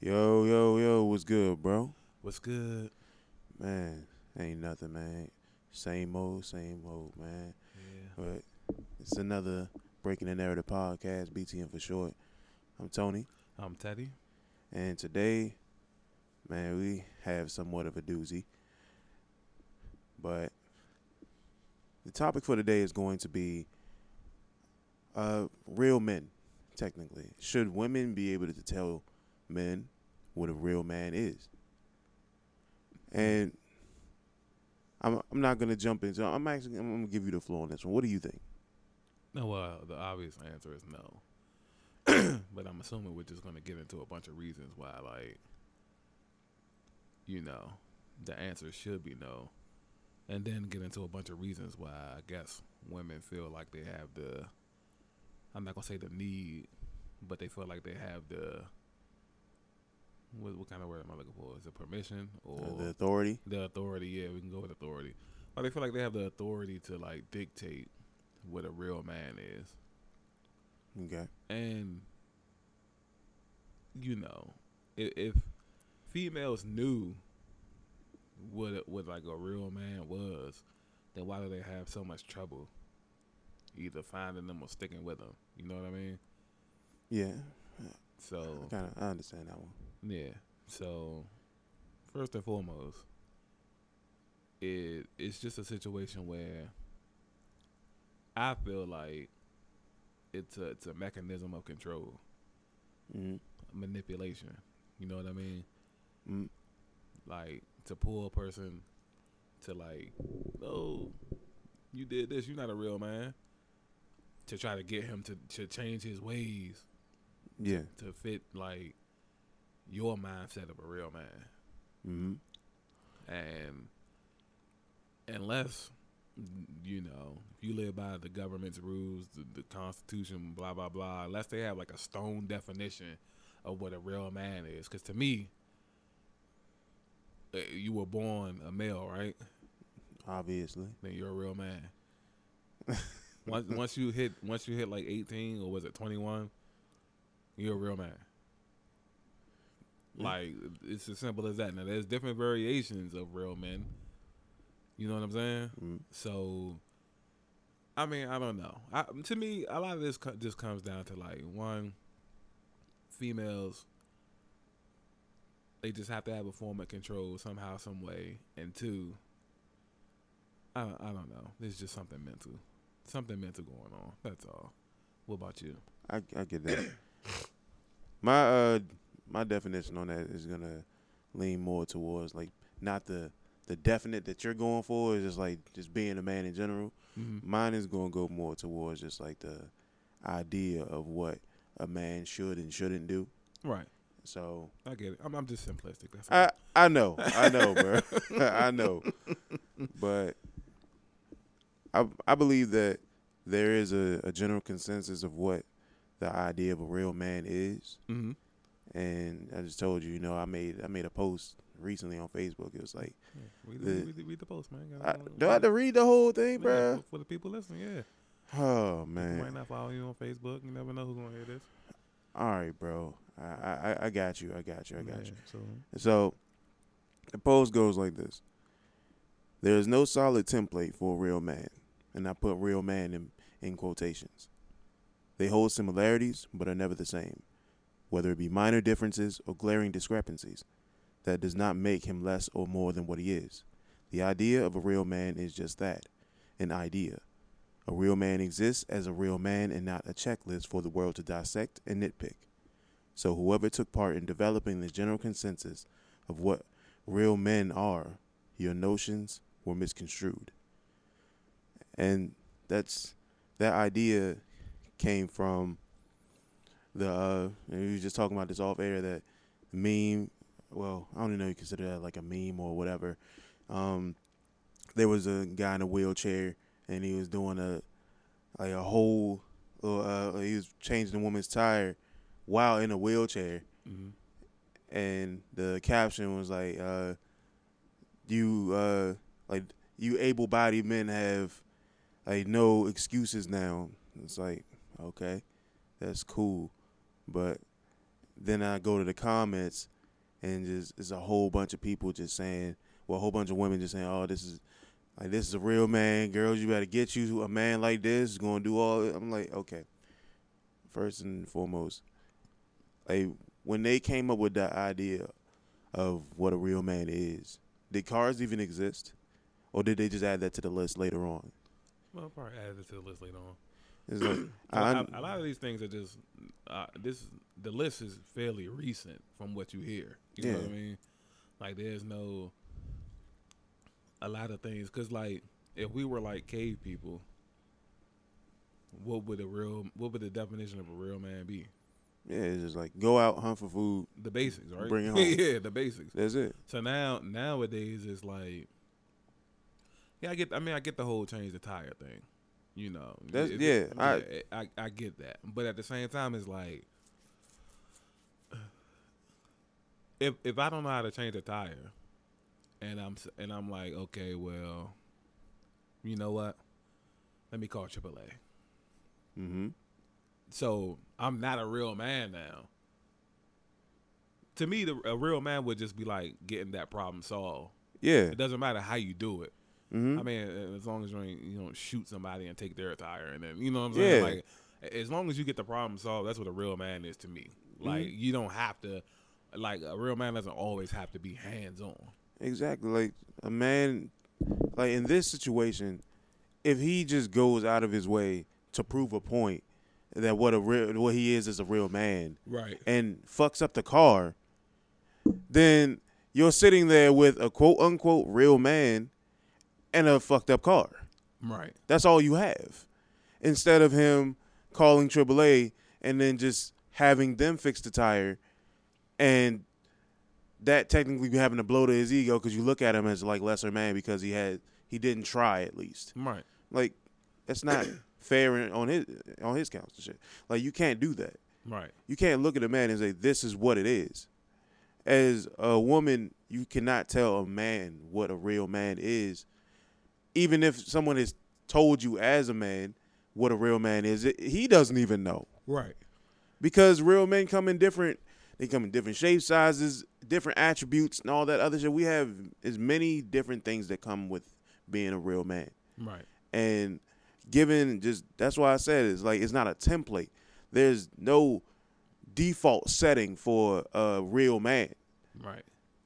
Yo, yo, yo, what's good, bro? What's good? Man, ain't nothing, man. Same old, man. Yeah. But it's another Breaking the Narrative podcast, BTN for short. I'm Tony, I'm Teddy. and today, man, we have somewhat of a doozy. But the topic for today is going to be real men, technically. Should women be able to tell men what a real man is? And I'm not gonna jump into. I'm gonna give you the floor on this one. What do you think? No, the obvious answer is no. But I'm assuming we're just going to get into a bunch of reasons why, the answer should be no. And then get into a bunch of reasons why I guess women feel like they have I'm not going to say the need, but they feel like they have what kind of word am I looking for? Is it permission or The authority? The authority, yeah, we can go with authority. Or they feel like they have the authority to dictate what a real man is. Okay. And if females knew what a real man was, then why do they have so much trouble either finding them or sticking with them? You know what I mean? Yeah. So I understand that one. yeah. So first and foremost, it's just a situation where I feel like it's a mechanism of control, manipulation. You know what I mean? Mm. Like to pull a person to oh, you did this, you're not a real man. To try to get him to change his ways. Yeah. To fit your mindset of a real man. Mm-hmm. And unless if you live by the government's rules, the Constitution, blah blah blah, unless they have a stone definition of what a real man is, because to me, you were born a male, right? Obviously. Then you're a real man. once you hit 18, or was it 21, you're a real man. It's as simple as that. Now there's different variations of real men. You know what I'm saying? Mm. So, I mean, I don't know. To me, a lot of this just comes down to one, females, they just have to have a form of control somehow, some way, and two, I don't know. There's just something mental going on. That's all. What about you? I get that. My definition on that is gonna lean more towards not the definite that you're going for, is just being a man in general. Mm-hmm. Mine is gonna go more towards just the idea of what a man should and shouldn't do. Right. So I get it. I'm just simplistic. That's all. I know, bro. I know, but I believe that there is a general consensus of what the idea of a real man is. Mm-hmm. And I just told you, I made a post recently on Facebook. It was read the post, man. Do I have to read the whole thing, bro? For the people listening, yeah. Oh, man. People might not follow you on Facebook. You never know who's going to hear this. All right, bro. I got you. So So the post goes like this. There is no solid template for a real man. And I put real man in quotations. They hold similarities, but are never the same. Whether it be minor differences or glaring discrepancies, that does not make him less or more than what he is. The idea of a real man is just that, an idea. A real man exists as a real man and not a checklist for the world to dissect and nitpick. So whoever took part in developing the general consensus of what real men are, your notions were misconstrued. And that idea came from we were just talking about this off air, that meme. Well, I don't even know if you consider that like a meme or whatever. There was a guy in a wheelchair, and he was doing he was changing the woman's tire while in a wheelchair. mm-hmm. And the caption was you able-bodied men have no excuses now. It's okay, that's cool. But then I go to the comments, and just it's a whole bunch of people just saying, well, a whole bunch of women just saying, oh, this is a real man. Girls, you better get you a man like this. Is gonna do all. I'm like, okay. First and foremost, like when they came up with that idea of what a real man is, did cars even exist, or did they just add that to the list later on? Well, probably add it to the list later on. It's like A lot of these things are just the list is fairly recent from what you hear. You know what I mean? Like there's no a lot of things because like if we were like cave people, what would the definition of a real man be? yeah, it's just like go out, hunt for food, The basics, right? bring it home. Yeah, the basics. That's it. So nowadays it's like, yeah, I get the whole change the tire thing. You know, That's I get that, but at the same time, it's like if I don't know how to change a tire, and I'm like, okay, well, you know what? Let me call AAA. Mm-hmm. So I'm not a real man now. To me, a real man would just be like getting that problem solved. Yeah. It doesn't matter how you do it. Mm-hmm. I mean, as long as you don't shoot somebody and take their tire, and then you know what I'm saying. Yeah. Like, as long as you get the problem solved, that's what a real man is to me. Like, you don't have to. Like, a real man doesn't always have to be hands on. Exactly. Like a man, like in this situation, if he just goes out of his way to prove a point that what he is a real man, Right? and fucks up the car, then you're sitting there with a quote unquote real man and a fucked up car. Right. That's all you have. Instead of him calling AAA and then just having them fix the tire, and that technically having to blow to his ego because you look at him as like lesser man because he didn't try at least. Right. Like that's not fair on his counts and shit. Like you can't do that. Right. You can't look at a man and say this is what it is. As a woman, you cannot tell a man what a real man is. Even if someone has told you as a man what a real man is, he doesn't even know. Right. Because real men come in different shape sizes, different attributes, and all that other shit. We have as many different things that come with being a real man. Right. And that's why I said it's not a template. There's no default setting for a real man. Right.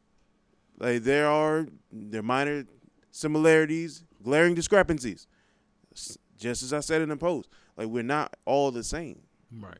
Like there are minor similarities, glaring discrepancies. Just as I said in the post, like we're not all the same. Right.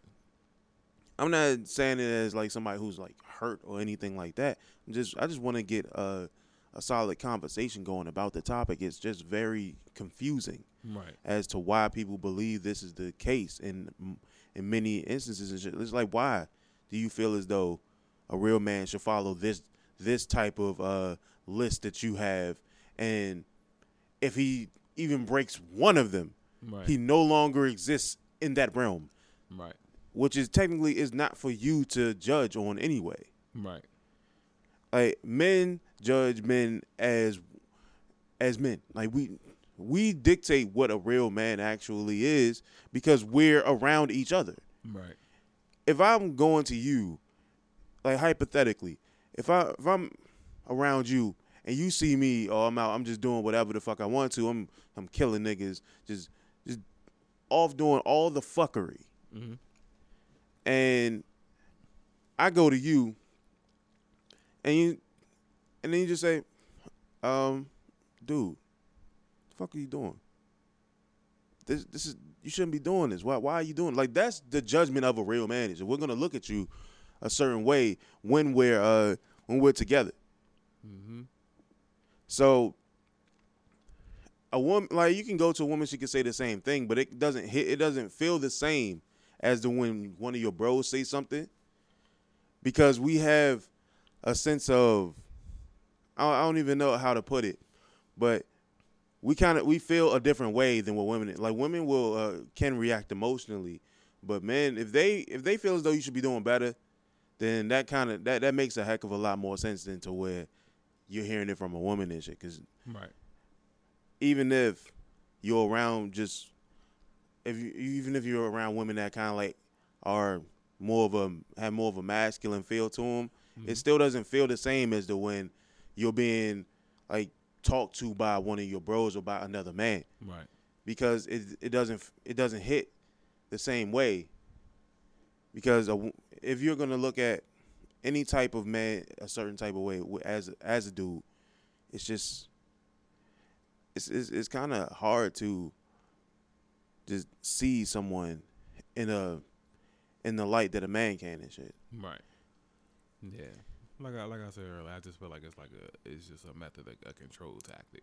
I'm not saying it as like somebody who's like hurt or anything like that. I just want to get a solid conversation going about the topic. It's just very confusing, Right. as to why people believe this is the case in many instances and shit. It's like, why do you feel as though a real man should follow this type of list that you have, and if he even breaks one of them, Right. he no longer exists in that realm, Right. which is technically is not for you to judge on anyway. Right. Like men judge men as men. Like we dictate what a real man actually is because we're around each other. Right. If I'm going to you, like hypothetically, if I'm around you and you see me, or I'm just doing whatever the fuck I want to, I'm killing niggas, just off doing all the fuckery. Mm-hmm. And I go to you, and then you just say, dude, the fuck are you doing? This is, you shouldn't be doing this. Why are you doing it? Like, that's the judgment of a real man. Is we're gonna look at you a certain way when we're together. Mm-hmm. So a woman, like, you can go to a woman, she can say the same thing, but it doesn't feel the same as when one of your bros say something, because we have a sense of, I don't even know how to put it, but we feel a different way than what women, like women can react emotionally, but men, if they feel as though you should be doing better, then that makes a heck of a lot more sense than to where you're hearing it from a woman and shit. Because Right. even if you're around even if you're around women that kind of like have more of a masculine feel to them, It still doesn't feel the same as the when you're being like talked to by one of your bros or by another man. Right. Because it doesn't hit the same way. Because if you're gonna look at any type of man a certain type of way as a dude, it's just it's kind of hard to just see someone in the light that a man can and shit. Right. Yeah. Like I said earlier, I just feel like it's just a method, a control tactic.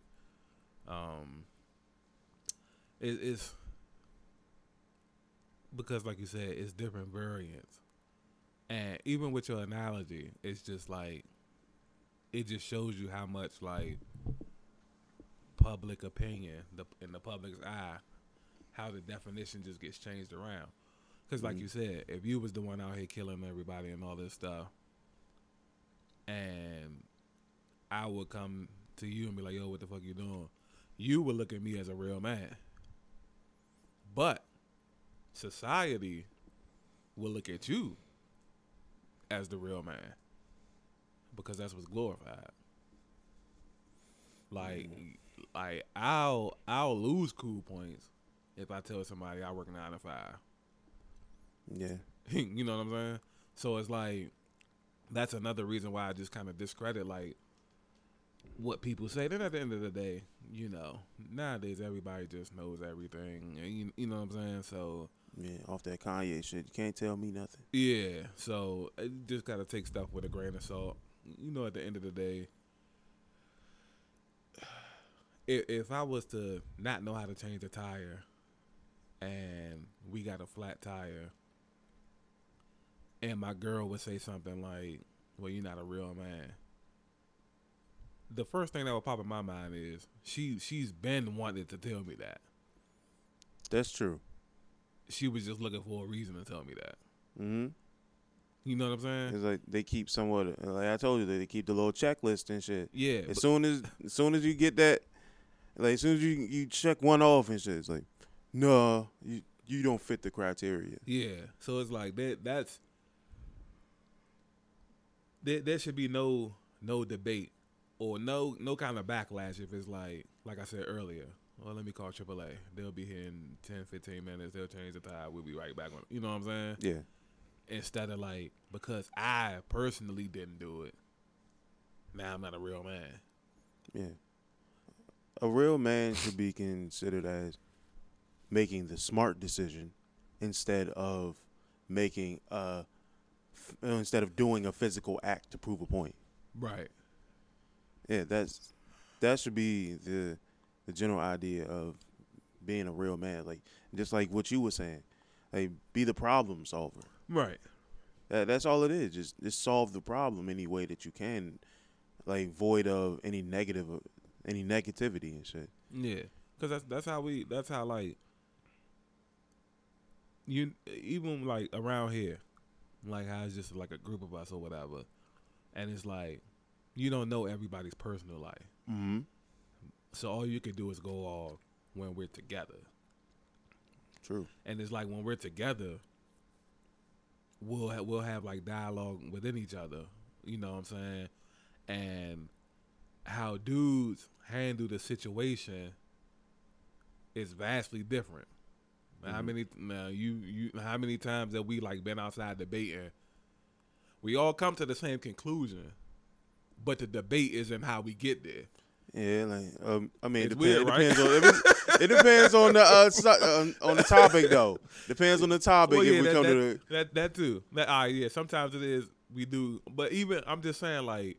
It's because, like you said, it's different variants, and even with your analogy, it's just like it just shows you how much like public opinion, in the public's eye, how the definition just gets changed around. Because, like you said, if you was the one out here killing everybody and all this stuff, and I would come to you and be like, yo, what the fuck you doing? You would look at me as a real man. But society will look at you as the real man because that's what's glorified. Like I'll lose cool points if I tell somebody I work 9 to 5. Yeah. You know what I'm saying? So it's like that's another reason why I just kind of discredit like what people say. Then at the end of the day, you know, nowadays everybody just knows everything. You know what I'm saying? So yeah, off that Kanye shit, you can't tell me nothing. Yeah, so you just gotta take stuff with a grain of salt. You know, at the end of the day, if I was to not know how to change a tire, and we got a flat tire, and my girl would say something like, "Well, you're not a real man," the first thing that would pop in my mind is she's been wanting to tell me that. That's true. She was just looking for a reason to tell me that. Mm-hmm. You know what I'm saying? It's like they keep somewhat, like I told you, they keep the little checklist and shit. Yeah. As soon as you get that, like as soon as you check one off and shit, it's like, no, you don't fit the criteria. Yeah. So it's like that's there should be no debate or no kind of backlash if it's like I said earlier. Well, let me call AAA. They'll be here in 10, 15 minutes. They'll change the tire. We'll be right back. You know what I'm saying? Yeah. Instead of like, because I personally didn't do it, now I'm not a real man. Yeah. A real man should be considered as making the smart decision instead of instead of doing a physical act to prove a point. Right. Yeah, that should be the general idea of being a real man. Like just like what you were saying, like be the problem solver. Right. That's all it is. Just solve the problem any way that you can, like void of any negativity and shit. Yeah, because that's how like you even like around here, like how it's just like a group of us or whatever, and it's like you don't know everybody's personal life. Mm-hmm. So all you can do is go off when we're together. True. And it's like when we're together, we'll have like dialogue within each other. You know what I'm saying? And how dudes handle the situation is vastly different. Mm-hmm. How many times have we like been outside debating? We all come to the same conclusion, but the debate isn't how we get there. Yeah, like I mean, it's weird, right? It depends on the topic though. Depends on the topic. Well, yeah, if we come to that too. Yeah, sometimes it is we do, but even I'm just saying like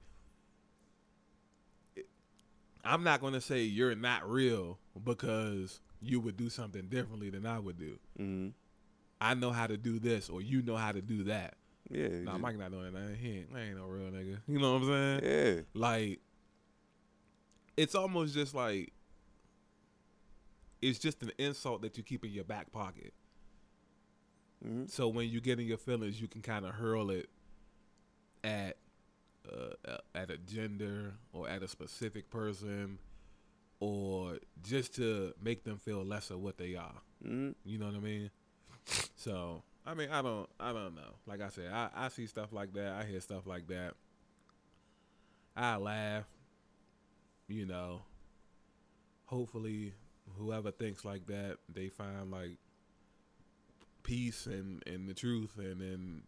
I'm not gonna say you're not real because you would do something differently than I would do. Mm-hmm. I know how to do this, or you know how to do that. Yeah, nah, Mike not doing that. He ain't no real nigga. You know what I'm saying? Yeah, like. It's almost just like it's just an insult that you keep in your back pocket. Mm-hmm. So when you get in your feelings, you can kind of hurl it at a gender or at a specific person, or just to make them feel less of what they are. Mm-hmm. You know what I mean? So I mean, I don't know. Like I said, I see stuff like that. I hear stuff like that, I laugh. You know, hopefully, whoever thinks like that, they find like peace and the truth, and then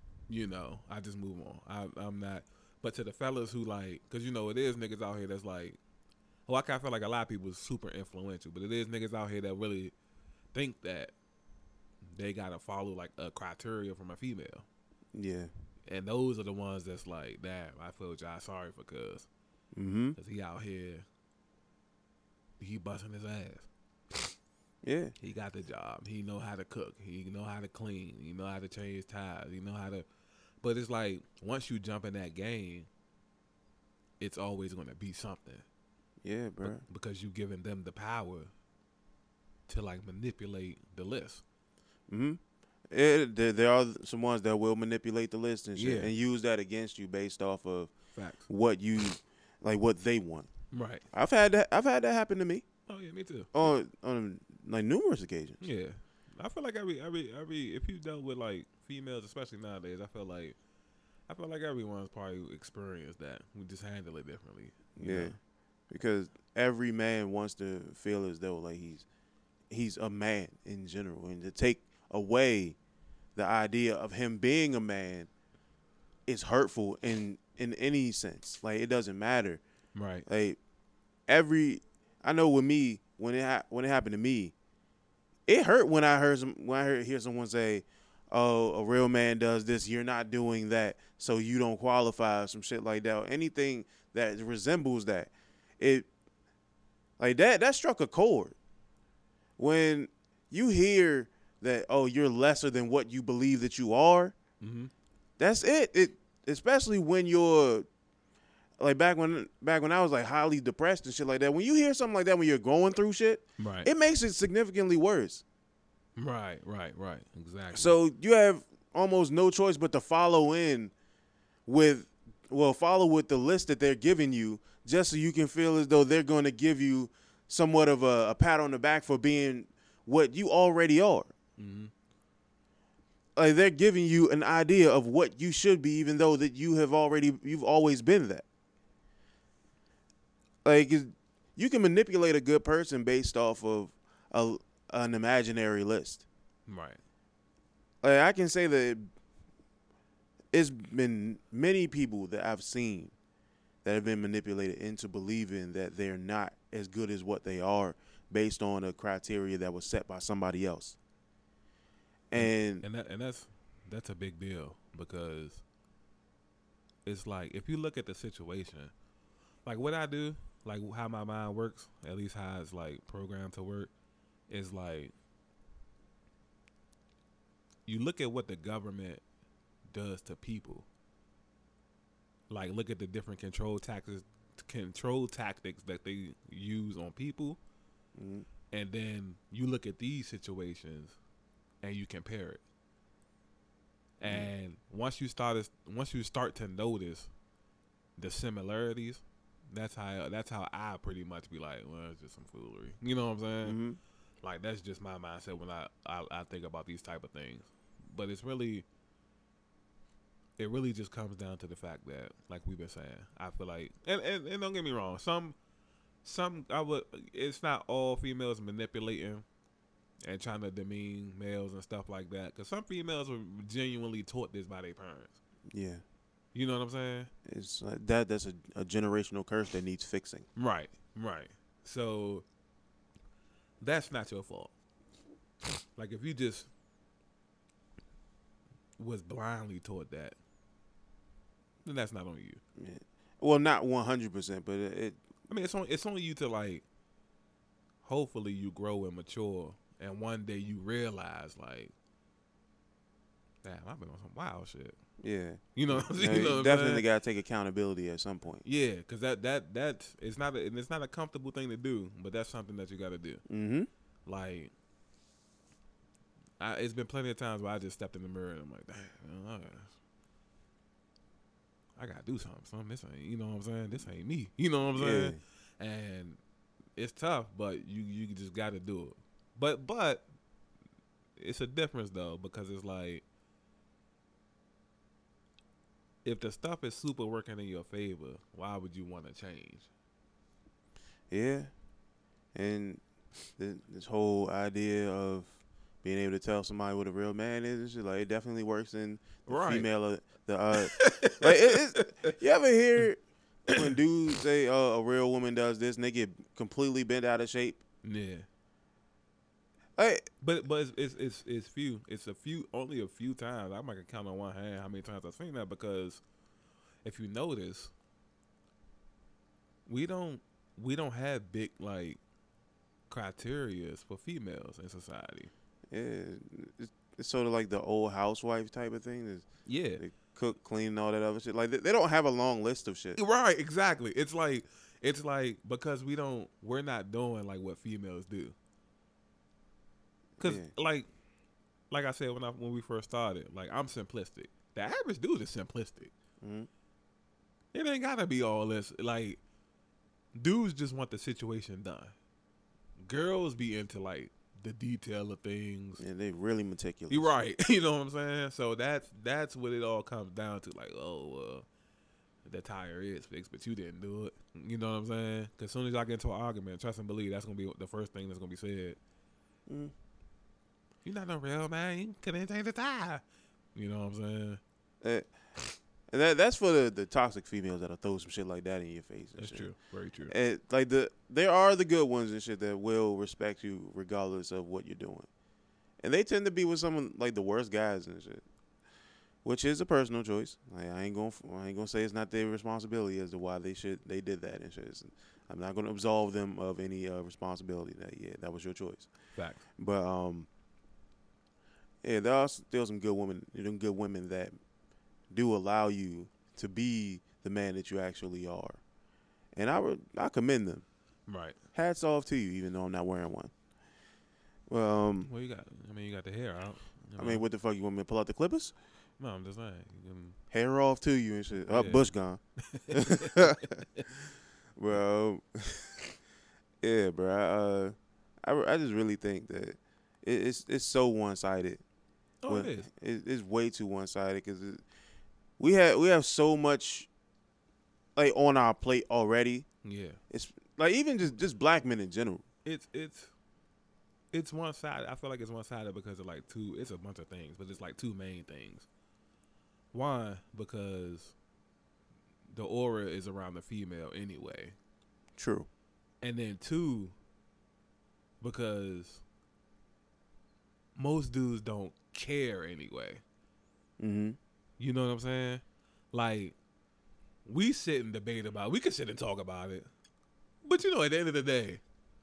I just move on. I'm not. But to the fellas who like, cause it is niggas out here that's like, I kind of feel like a lot of people is super influential, but it is niggas out here that really think that they gotta follow like a criteria from a female. Yeah. And those are the ones that's like, damn, I feel Josh sorry for cuz. Mm-hmm. Cause he out here, he busting his ass. Yeah. He got the job. He know how to cook. He know how to clean. He know how to change tires. He know how to. But it's like once you jump in that game, it's always gonna be something. Yeah, bro. Because you giving them the power to like manipulate the list. Mm-hmm. There are some ones that will manipulate the list and shit, and use that against you based off of facts. What they want. Right. I've had that happen to me. Oh yeah, me too. On like numerous occasions. Yeah, I feel like every if you dealt with like females, especially nowadays, I feel like everyone's probably experienced that. We just handle it differently. You know? Because every man wants to feel as though like he's a man in general, and to take away the idea of him being a man is hurtful in any sense. Like it doesn't matter. Right. Like I know with me when it happened to me, it hurt when I hear someone say, "Oh, a real man does this. You're not doing that, so you don't qualify." Or some shit like that. Or anything that resembles that. It like that struck a chord. When you hear that, oh, you're lesser than what you believe that you are, that's it. Especially when you're like back when I was like highly depressed and shit like that. When you hear something like that when you're going through shit, right, it makes it significantly worse. Right. Exactly. So you have almost no choice but to follow with the list that they're giving you, just so you can feel as though they're going to give you somewhat of a pat on the back for being what you already are. Mm-hmm. Like they're giving you an idea of what you should be, even though that you've always been that. Like you can manipulate a good person based off of an imaginary list. Right. Like I can say that it's been many people that I've seen that have been manipulated into believing that they're not as good as what they are based on a criteria that was set by somebody else. And that's a big deal, because it's like if you look at the situation, like what I do, like how my mind works, at least how it's like programmed to work, is like you look at what the government does to people. Like look at the different control tactics that they use on people, and then you look at these situations and you compare it. And once you start to notice the similarities, that's how I pretty much be like, well, it's just some foolery. You know what I'm saying? Mm-hmm. Like that's just my mindset when I think about these type of things. But it really just comes down to the fact that, like we've been saying, I feel like, and don't get me wrong, it's not all females manipulating and trying to demean males and stuff like that, because some females were genuinely taught this by their parents. Yeah. You know what I'm saying? It's like that's a generational curse that needs fixing. Right. So that's not your fault. Like if you just was blindly taught that, then that's not on you. Yeah. Well, not 100%, but it. I mean, it's on you to like. Hopefully, you grow and mature, and one day you realize like, damn, I've been on some wild shit. Yeah. You know, you definitely got to take accountability at some point. Yeah, because that's it's not a comfortable thing to do, but that's something that you got to do. Mm-hmm. Like, it's been plenty of times where I just stepped in the mirror and I'm like, damn, I gotta do something. This ain't, you know what I'm saying? This ain't me. You know what I'm saying? And it's tough, but you just gotta do it. But it's a difference though, because it's like if the stuff is super working in your favor, why would you want to change? Yeah, and this whole idea of being able to tell somebody what a real man is, and shit, like it definitely works in the Right. female. Like you ever hear when dudes say, "Oh, a real woman does this," and they get completely bent out of shape? Yeah. Like, But it's few. It's only a few times. I might count on one hand how many times I've seen that, because if you notice, we don't have big like criterias for females in society. yeah, it's sort of like the old housewife type of thing. Yeah. They cook, clean, and all that other shit. Like they don't have a long list of shit. Right, exactly. It's like because we're not doing like what females do. Cause Yeah. like I said when we first started, like I'm simplistic. The average dude is simplistic. Mhm. It ain't gotta be all this. Like dudes just want the situation done. Girls be into like the detail of things. Yeah, they really meticulous. You're right. You know what I'm saying? So that's what it all comes down to. Like, oh, the tire is fixed, but you didn't do it. You know what I'm saying? Because as soon as y'all get into an argument, trust and believe, that's gonna be the first thing that's gonna be said. Mm. You're not no real man. You couldn't change the tire. You know what I'm saying? And that's for the toxic females that'll throw some shit like that in your face. That's shit. true. Very true. And like there are the good ones and shit that will respect you regardless of what you're doing, and they tend to be with some like the worst guys and shit, which is a personal choice. Like I ain't gonna say it's not their responsibility as to why they did that and shit. I'm not gonna absolve them of any responsibility. That was your choice. Facts. But yeah, there are still some good women that do allow you to be the man that you actually are, and I commend them. Right. Hats off to you, even though I'm not wearing one. Well, Well, you got. I mean, you got the hair out. I mean, what the fuck, you want me to pull out the clippers? No, I'm just saying. Hair off to you and shit. Yeah. Bush gone. Well, yeah, bro. I just really think that it's so one sided. Oh, it is. It's way too one sided because we have so much like on our plate already. Yeah. It's like even just black men in general. It's one sided. I feel like it's one sided because of like two. It's a bunch of things, but it's like two main things. One, because the aura is around the female anyway, True. and then two, because most dudes don't care anyway. Mm-hmm. You know what I'm saying? Like, we sit and debate about it. We can sit and talk about it. But, you know, at the end of the day,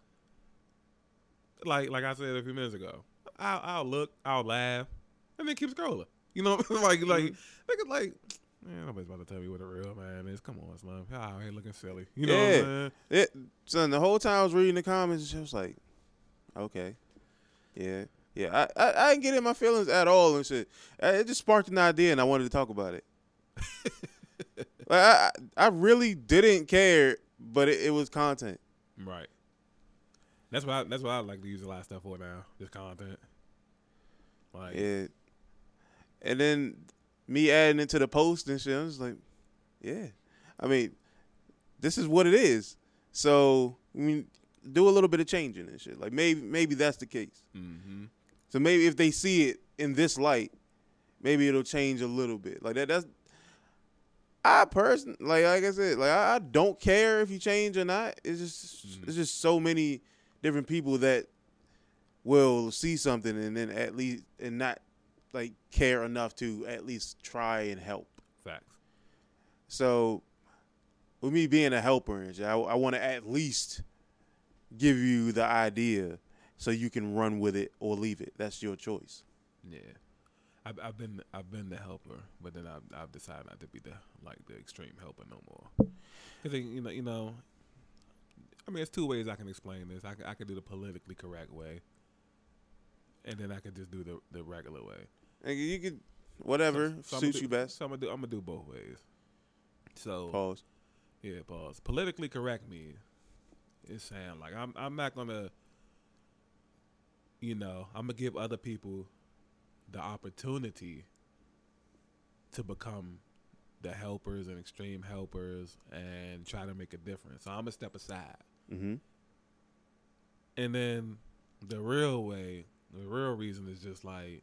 like I said a few minutes ago, I'll look, I'll laugh, and then keep scrolling. You know, niggas like, man, nobody's about to tell me what a real man is. Come on, Slim. Y'all out here looking silly. You know what I'm saying? Son, the whole time I was reading the comments, I was like, okay. Yeah. Yeah, I didn't get in my feelings at all and shit. It just sparked an idea, and I wanted to talk about it. Like, I really didn't care, but it was content. Right. That's what I like to use a lot of stuff for now. Just content. Like, Yeah. And then me adding it to the post and shit, I was like, yeah. I mean, this is what it is. So, I mean, do a little bit of changing and shit. Like maybe that's the case. mm-hmm. So maybe if they see it in this light, maybe it'll change a little bit. Like that's I personally like I said, like I don't care if you change or not. It's just so many different people that will see something and then at least and not like care enough to at least try and help. Facts. So with me being a helper and shit, I want to at least give you the idea so you can run with it or leave it. That's your choice. Yeah, I've been the helper, but then I've decided not to be the extreme helper no more. Because you know, I mean, there's two ways I can explain this. I could do the politically correct way, and then I could just do the regular way. And you could whatever suits you best. So I'm gonna do both ways. So Pause. Yeah, pause. Politically correct me is saying like I'm not gonna. You know, I'm going to give other people the opportunity to become the helpers and extreme helpers and try to make a difference. So I'm gonna step aside. Mm-hmm. And then the real reason is just like,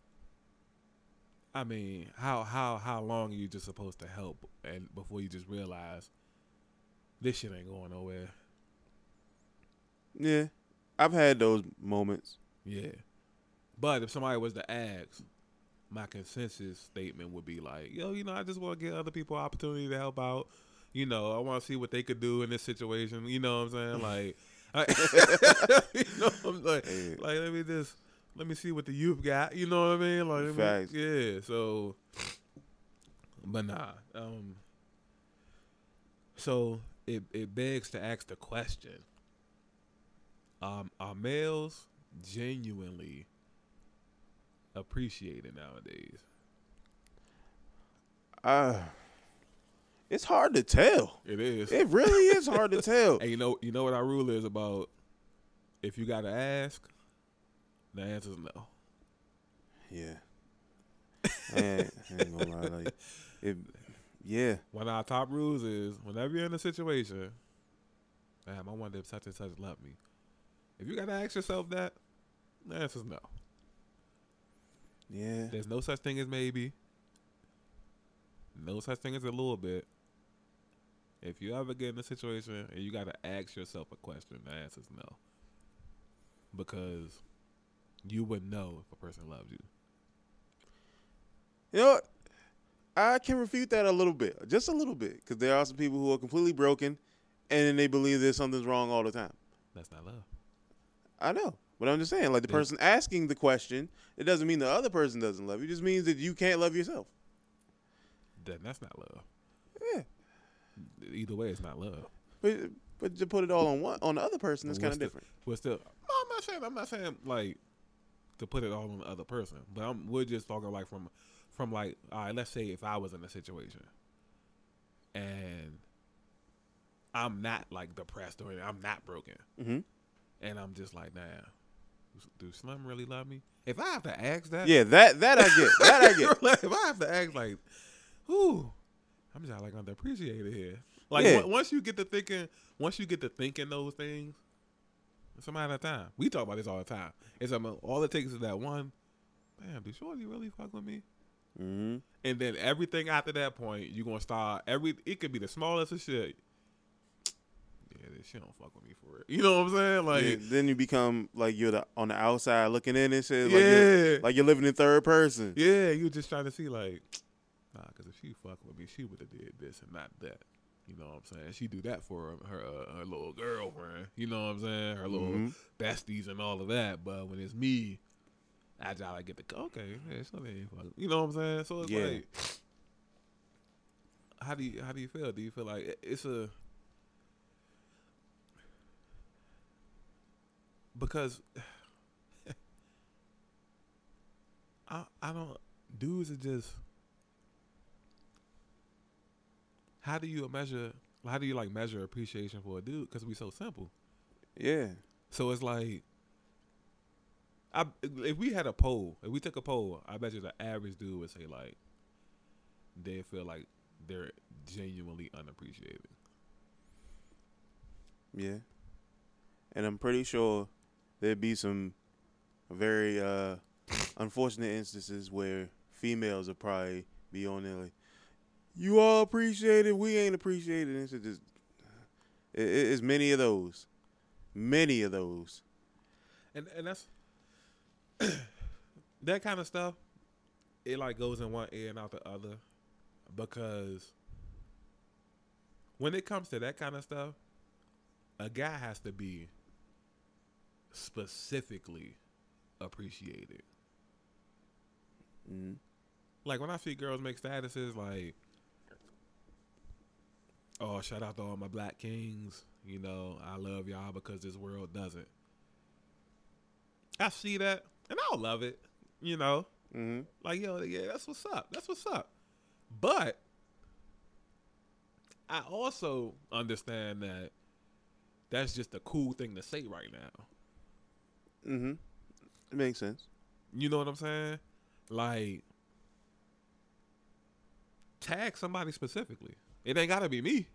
I mean, how long are you just supposed to help and before you just realize this shit ain't going nowhere? Yeah, I've had those moments. Yeah. But if somebody was to ask, my consensus statement would be like, yo, I just want to give other people opportunity to help out. I want to see what they could do in this situation. You know what I'm saying? Like, I'm like, Hey. like let me see what the youth got. You know what I mean? Like, Facts. Yeah. So, but nah. So it begs to ask the question: are males genuinely appreciated nowadays? It's hard to tell. It is. It really is hard to tell. And you know what our rule is about if you gotta ask, the answer's no. Yeah. I ain't gonna lie, like yeah. One of our top rules is whenever you're in a situation, damn, I wonder if such and such love me. If you gotta ask yourself that, the answer's no. Yeah. There's no such thing as maybe. No such thing as a little bit. If you ever get in a situation and you gotta ask yourself a question, the answer's no. Because you would know if a person loves you. You know what? I can refute that a little bit. Just a little bit. Because there are some people who are completely broken and then they believe there's something's wrong all the time. That's not love. I know. But I'm just saying, like the person asking the question, it doesn't mean the other person doesn't love you. It just means that you can't love yourself. Then that's not love. Yeah. Either way, it's not love. But to put it all on the other person, it's kind of different. But still, I'm not saying like to put it all on the other person. But we're just talking like from like, all right, let's say if I was in a situation and I'm not like depressed or I'm not broken, Mm-hmm. and I'm just like, damn, do Slim really love me? If I have to ask that, Yeah, that I get. That I get. like, if I have to ask like, whoo, I'm just like underappreciated here. Like Yeah. once you get to thinking those things, it's a matter of time. We talk about this all the time. All it takes is that one. Damn, do Shorty really fuck with me? Mm-hmm. And then everything after that point, you're gonna start it could be the smallest of shit. Yeah, this shit don't fuck with me for real. You know what I'm saying? Like, Yeah, then you become like you're on the outside looking in and shit. Yeah. Like you're living in third person. yeah, you just trying to see like, nah, because if she fuck with me, she would have did this and not that. You know what I'm saying? She do that for her little girlfriend. You know what I'm saying? Her little besties and all of that. But when it's me, I just like get the okay. Yeah, so they fuck. You know what I'm saying? So it's like, how do you feel? Do you feel like it's a because I don't dudes are just. How do you measure appreciation for a dude? Because we so simple. Yeah. So it's like, if we took a poll, I bet you the average dude would say like, they feel like they're genuinely unappreciated. Yeah. And I'm pretty sure there'd be some very unfortunate instances where females would probably be on there like, you all appreciate it, we ain't appreciated. And it's just, it's many of those. Many of those. And that's that kind of stuff, it like goes in one ear and out the other. Because when it comes to that kind of stuff, a guy has to be specifically appreciated. Mm-hmm. Like when I see girls make statuses like, oh, shout out to all my black kings. I love y'all because this world doesn't. I see that, and I'll love it. Mm-hmm. Like, yo, yeah, that's what's up. That's what's up. But I also understand that that's just a cool thing to say right now. Mm-hmm. It makes sense. You know what I'm saying? Like, tag somebody specifically. It ain't gotta be me.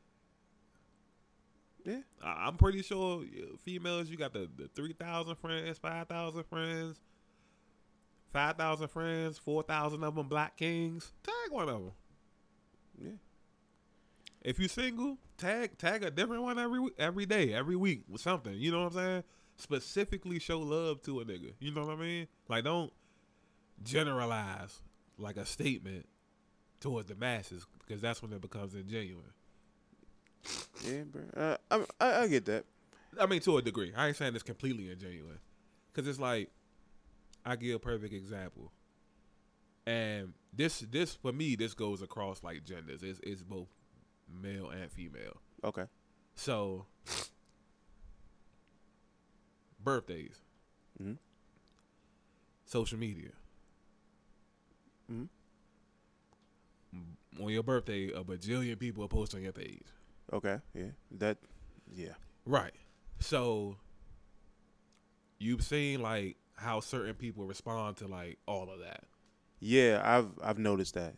Yeah. I'm pretty sure females, you got the 3,000 friends, 5,000 friends, 5,000 friends, 4,000 of them black kings. Tag one of them. Yeah. If you single, tag a different one every day, every week with something. You know what I'm saying? Specifically show love to a nigga. You know what I mean? Like, don't generalize like a statement towards the masses, because that's when it becomes ingenuine. Yeah, bro. I get that. I mean, to a degree. I ain't saying it's completely ingenuine, because it's like, I give a perfect example, and this for me, this goes across like genders. It's both male and female. Okay. So, birthdays, social media. On your birthday, a bajillion people are posting on your page. Okay. Yeah. Right. So, you've seen like how certain people respond to like all of that. Yeah, I've noticed that.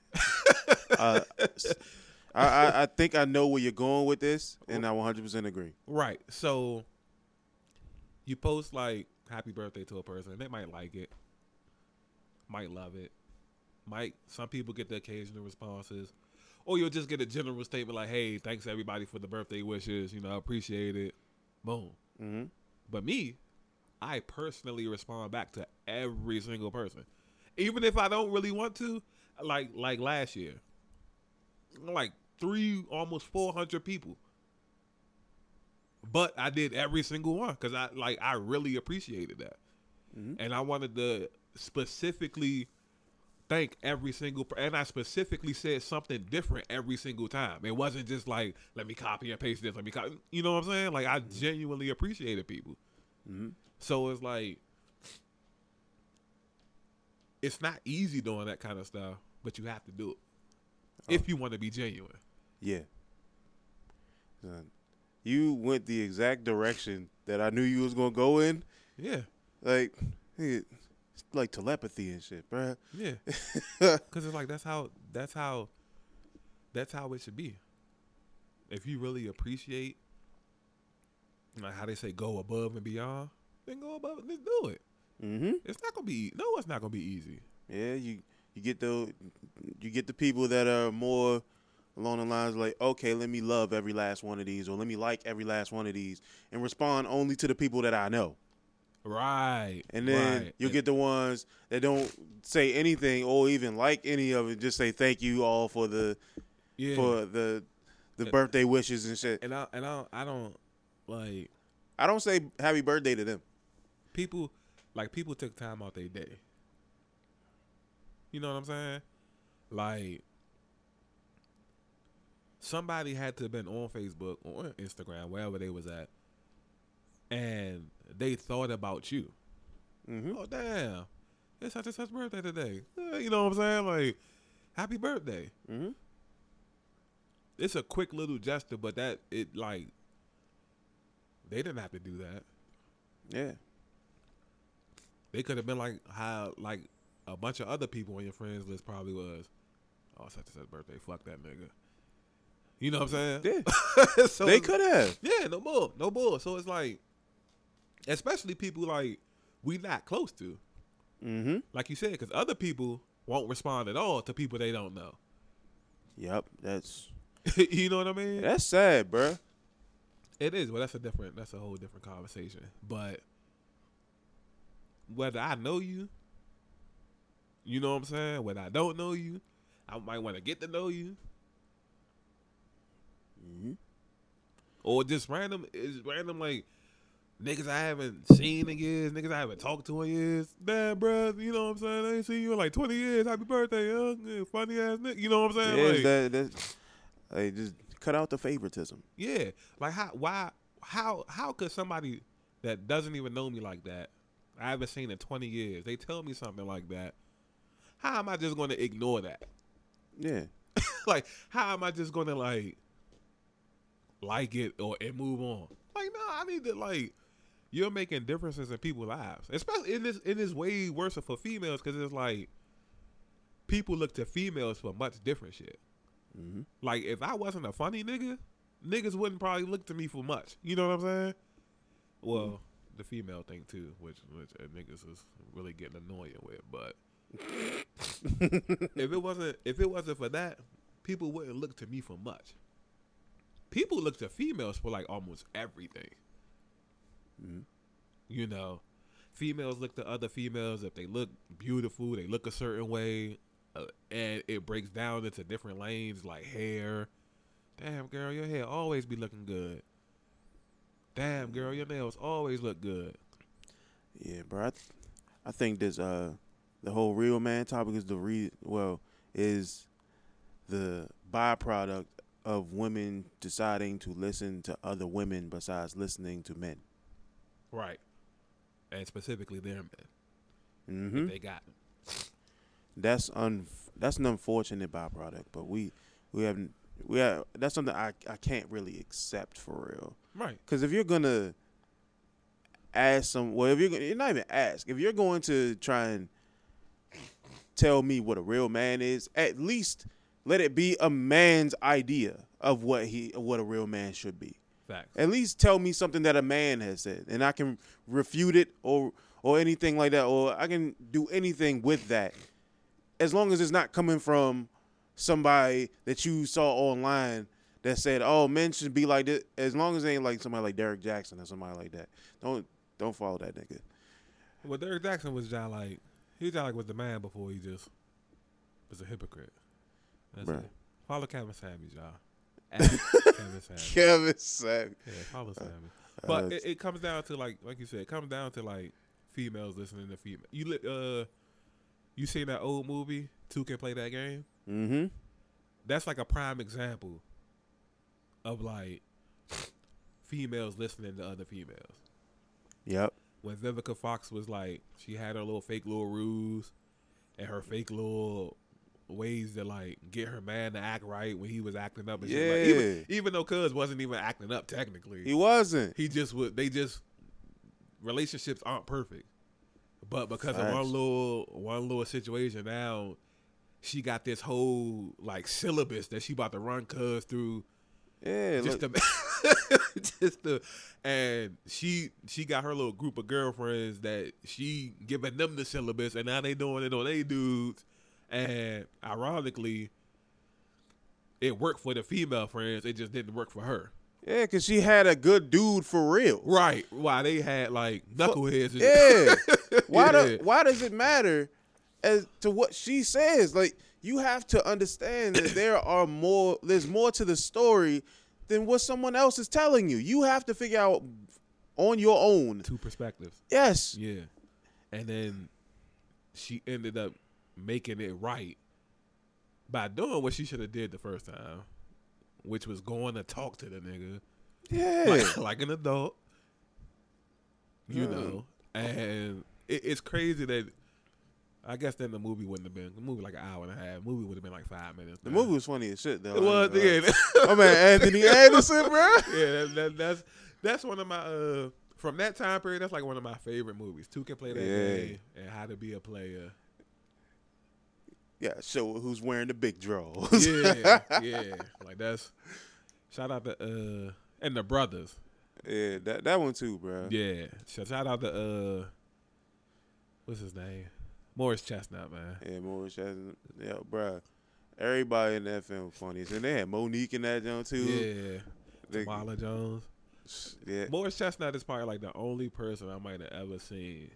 I think I know where you're going with this, and I 100% agree. Right. So, you post like happy birthday to a person, and they might like it, might love it. Some people get the occasional responses, or you'll just get a general statement like, "Hey, thanks everybody for the birthday wishes. I appreciate it." Boom. Mm-hmm. But me, I personally respond back to every single person, even if I don't really want to. Like last year, like almost 400 people, but I did every single one because I really appreciated that, and I wanted to specifically thank every single and I specifically said something different every single time. It wasn't just like, let me copy and paste this, let me copy, you know what I'm saying? Like, I genuinely appreciated people. So it's like, it's not easy doing that kind of stuff, but you have to do it if you want to be genuine. Yeah. You went the exact direction that I knew you was gonna go in. Yeah. Like, it's like telepathy and shit, bro. Yeah. Because it's like that's how it should be. If you really appreciate, like how they say, go above and beyond, then go above and just do it. It's not gonna be it's not gonna be easy. Yeah, you get the people that are more along the lines like, okay, let me love every last one of these, or let me like every last one of these, and respond only to the people that I know. Right. And then you'll get the ones that don't say anything or even like any of it, just say thank you all for the birthday wishes and shit. And I don't like, I don't say happy birthday to them. People took time out their day. You know what I'm saying? Like, somebody had to have been on Facebook or Instagram, wherever they was at, and they thought about you. Oh, damn. It's such and such birthday today. You know what I'm saying? Like, happy birthday. It's a quick little gesture, but they didn't have to do that. Yeah. They could have been like how, like, a bunch of other people on your friends list probably was. Oh, such and such birthday. Fuck that nigga. You know what I'm saying? Yeah. So they could have. Yeah, no bull. So it's like, especially people like we not close to. Like you said, because other people won't respond at all to people they don't know. Yep, that's. You know what I mean? That's sad, bro. It is, but that's a whole different conversation. But whether I know you, you know what I'm saying? Whether I don't know you, I might want to get to know you. Or just random like niggas I haven't seen in years, niggas I haven't talked to in years. Damn, bro, you know what I'm saying? I ain't seen you in like 20 years. Happy birthday, young, funny ass nigga. You know what I'm saying? Yeah, like, that's like, just cut out the favoritism. Yeah, like how could somebody that doesn't even know me like that, I haven't seen in 20 years, they tell me something like that? How am I just going to ignore that? Yeah. Like, how am I just going to like it and move on? Like, no, I need to, like, you're making differences in people's lives, especially in this way worse for females, because it's like people look to females for much different shit. Mm-hmm. Like, if I wasn't a funny nigga, niggas wouldn't probably look to me for much. You know what I'm saying? Well, the female thing too, which niggas is really getting annoying with. But if it wasn't for that, people wouldn't look to me for much. People look to females for like almost everything. Mm-hmm. You know, females look to other females if they look beautiful, they look a certain way, and it breaks down into different lanes like hair. Damn, girl, your hair always be looking good. Damn, girl, your nails always look good. Yeah, bro. I think this the whole real man topic is is the byproduct of women deciding to listen to other women besides listening to men. Right. And specifically their men. Mm-hmm. If they got them. That's an unfortunate byproduct, but that's something I can't really accept for real. Right. Because if you're gonna ask you're not even ask, if you're going to try and tell me what a real man is, at least let it be a man's idea of what a real man should be. Facts. At least tell me something that a man has said, and I can refute it or anything like that, or I can do anything with that, as long as it's not coming from somebody that you saw online that said, "Oh, men should be like this." As long as it ain't like somebody like Derek Jackson or somebody like that, don't follow that nigga. Well, Derek Jackson was just like was the man before he just was a hypocrite. That's it. Follow Kevin Savage, y'all. Kevin Savage. Kevin Savage. Yeah, follow Savage. But it comes down to like you said, it comes down to like females listening to female. You seen that old movie, Two Can Play That Game? Mm-hmm. That's like a prime example of like females listening to other females. Yep. When Vivica Fox was like, she had her little fake little ruse and her fake little ways to like get her man to act right when he was acting up and shit. Like, even though Cuz wasn't even acting up technically. He wasn't. He just would. Relationships aren't perfect, but because of one little situation, now she got this whole like syllabus that she about to run Cuz through. Yeah, and she got her little group of girlfriends that she giving them the syllabus, and now they doing it on they dudes. And ironically, it worked for the female friends. It just didn't work for her. Yeah, because she had a good dude for real. Right. Why they had like knuckleheads. Yeah. Why does it matter as to what she says? Like, you have to understand that there's more to the story than what someone else is telling you. You have to figure out on your own. Two perspectives. Yes. Yeah. And then she ended up making it right by doing what she should have did the first time, which was going to talk to the nigga. Yeah. Like an adult. You know. And it's crazy that I guess then the movie wouldn't have been. The movie like an hour and a half. The movie would have been like 5 minutes. The movie was funny as shit, though. It was, yeah. Oh, man, Anthony Anderson, bro. Yeah, that's one of my, from that time period, that's like one of my favorite movies. Two Can Play That Game and How to Be a Player. Yeah, show who's wearing the big draws. Yeah. Like that's, shout out to, and the brothers. Yeah, that one too, bro. Yeah. Shout out to, what's his name? Morris Chestnut, man. Yeah, Morris Chestnut. Yeah, bro. Everybody in that film funny. And they had Monique in that joint too. Yeah. Tamala Jones. Yeah. Morris Chestnut is probably like the only person I might have ever seen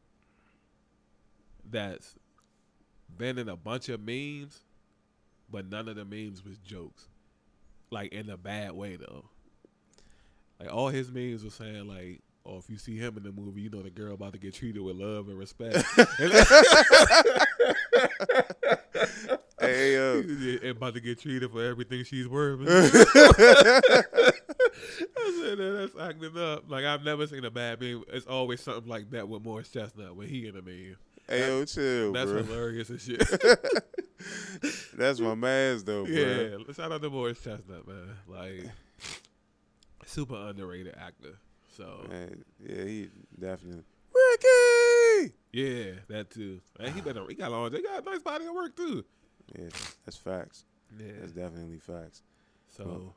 that's been in a bunch of memes, but none of the memes was jokes. Like in a bad way though. Like all his memes were saying like, oh, if you see him in the movie, you know the girl about to get treated with love and respect. Hey, yo. And about to get treated for everything she's worth. I said, that's acting up. Like, I've never seen a bad meme. It's always something like that with Morris Chestnut when he in a meme. Hey, yo, chill, that's bro. Hilarious and shit. That's my man's, though, bro. Yeah, shout out to Morris Chestnut, man. Like, super underrated actor. So, man, yeah, he definitely. Ricky! Yeah, that too. And he got a nice body of work too. Yeah, that's facts. Yeah. That's definitely facts. So,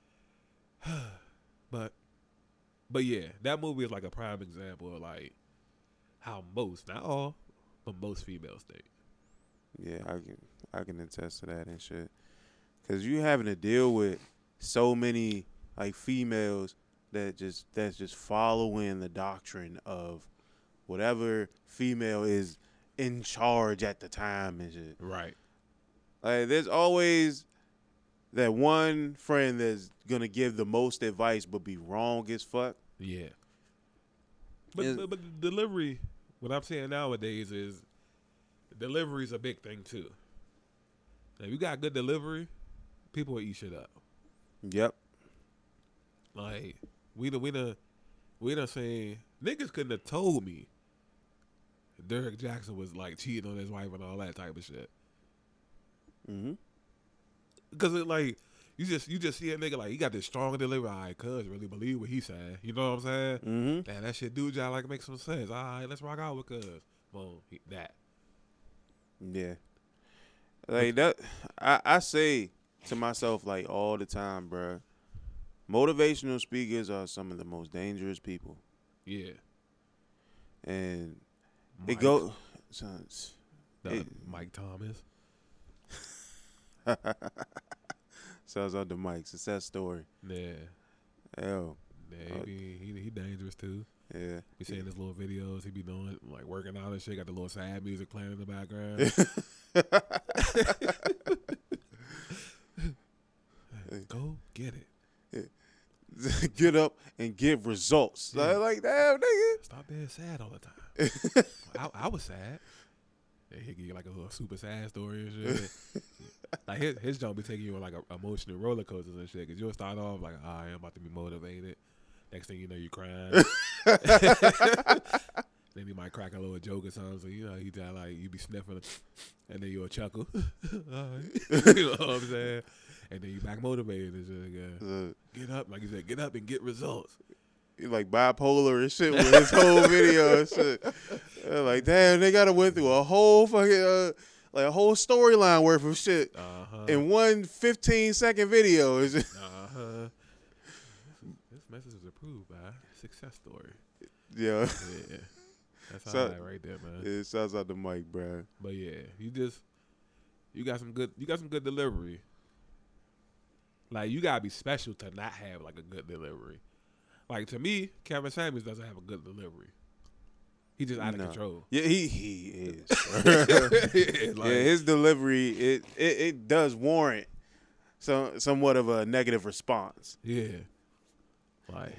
but yeah, that movie is like a prime example of like how most, not all, but most females think. Yeah, I can attest to that and shit. Cause you having to deal with so many like females that's just following the doctrine of whatever female is in charge at the time and shit. Right. Like there's always that one friend that's gonna give the most advice but be wrong as fuck. Yeah. But the delivery, what I'm saying nowadays is delivery is a big thing too. Now, if you got good delivery, people will eat shit up. Yep. Like we done saying niggas couldn't have told me Derek Jackson was like cheating on his wife and all that type of shit. Mhm. Because it like you just see a nigga like he got this strong delivery. All right, cuz really believe what he said. You know what I'm saying? Mhm. Man, that shit do y'all like make some sense. All right, let's rock out with cuz. Boom, that. Yeah. Like that, I say to myself like all the time, bruh. Motivational speakers are some of the most dangerous people, Yeah. and Mike, it go. Mike Thomas. Sounds out the mic. Success story. Yeah. Hell. Yeah, he dangerous too. Yeah. Be seeing his little videos he be doing, like working out and shit. Got the little sad music playing in the background. Go get it. Get up and get results. Yeah. Like damn, nigga. Stop being sad all the time. I was sad. And he give you like a little super sad story and shit. Like his job be taking you on like a emotional roller coasters and shit. Cause you'll start off like, I'm about to be motivated. Next thing you know, you crying. Then he might crack a little joke or something. So you know, he just like you be sniffing, and then you'll chuckle. All right. You know what I'm saying? And then you back motivated and shit again. Get up, like you said, get up and get results. He like bipolar and shit with his whole video and shit. Like damn, they gotta went through a whole fucking like a whole storyline worth of shit in one 15-second video. It's just This message is approved by Success Story. Yeah. Yeah. That's all right right there, man. It sounds out the mic, bro. But yeah, you got some good delivery. Like you gotta be special to not have like a good delivery. Like to me, Kevin Samuels doesn't have a good delivery. He just out of control. Yeah, he is. Like, yeah, his delivery it does warrant somewhat of a negative response. Yeah. Like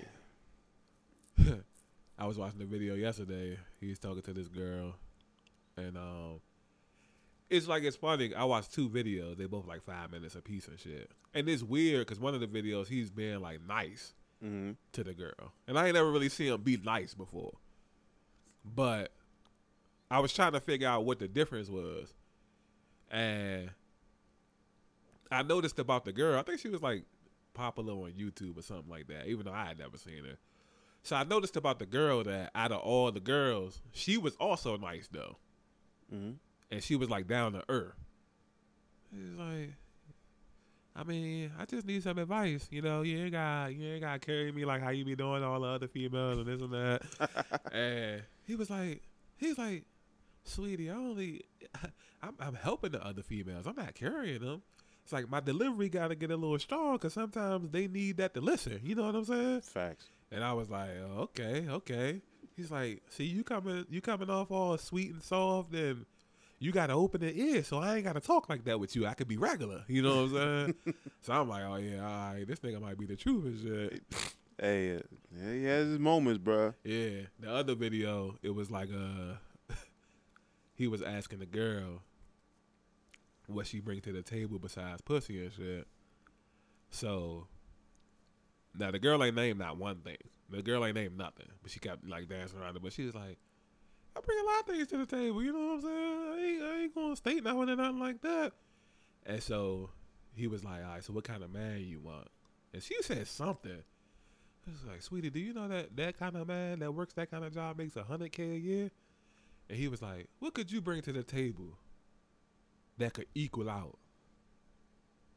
I was watching the video yesterday. He was talking to this girl, and it's funny. I watched two videos. They both like 5 minutes a piece and shit. And it's weird because one of the videos he's being like nice to the girl, and I ain't never really seen him be nice before. But I was trying to figure out what the difference was, and I noticed about the girl. I think she was like popular on YouTube or something like that, even though I had never seen her. So I noticed about the girl that out of all the girls, she was also nice though, and she was like down to earth. He's like, I mean, I just need some advice. You know, you ain't got to carry me like how you be doing all the other females and this and that. And he's like, sweetie, I'm helping the other females. I'm not carrying them. It's like my delivery got to get a little strong because sometimes they need that to listen. You know what I'm saying? Facts. And I was like, oh, okay. He's like, see, you coming off all sweet and soft, and you got to open the ear, so I ain't got to talk like that with you. I could be regular. You know what I'm saying? So I'm like, oh, yeah, all right, this nigga might be the truth and shit. Hey, yeah, he has his moments, bro. Yeah. The other video, it was like he was asking the girl what she bring to the table besides pussy and shit. So now the girl ain't named not one thing. The girl ain't named nothing, but she kept like dancing around it. But she was like, I bring a lot of things to the table. You know what I'm saying? I ain't gonna state nothing or nothing like that. And so he was like, all right, so what kind of man you want? And she said something. I was like, sweetie, do you know that kind of man that works that kind of job makes $100K a year? And he was like, what could you bring to the table that could equal out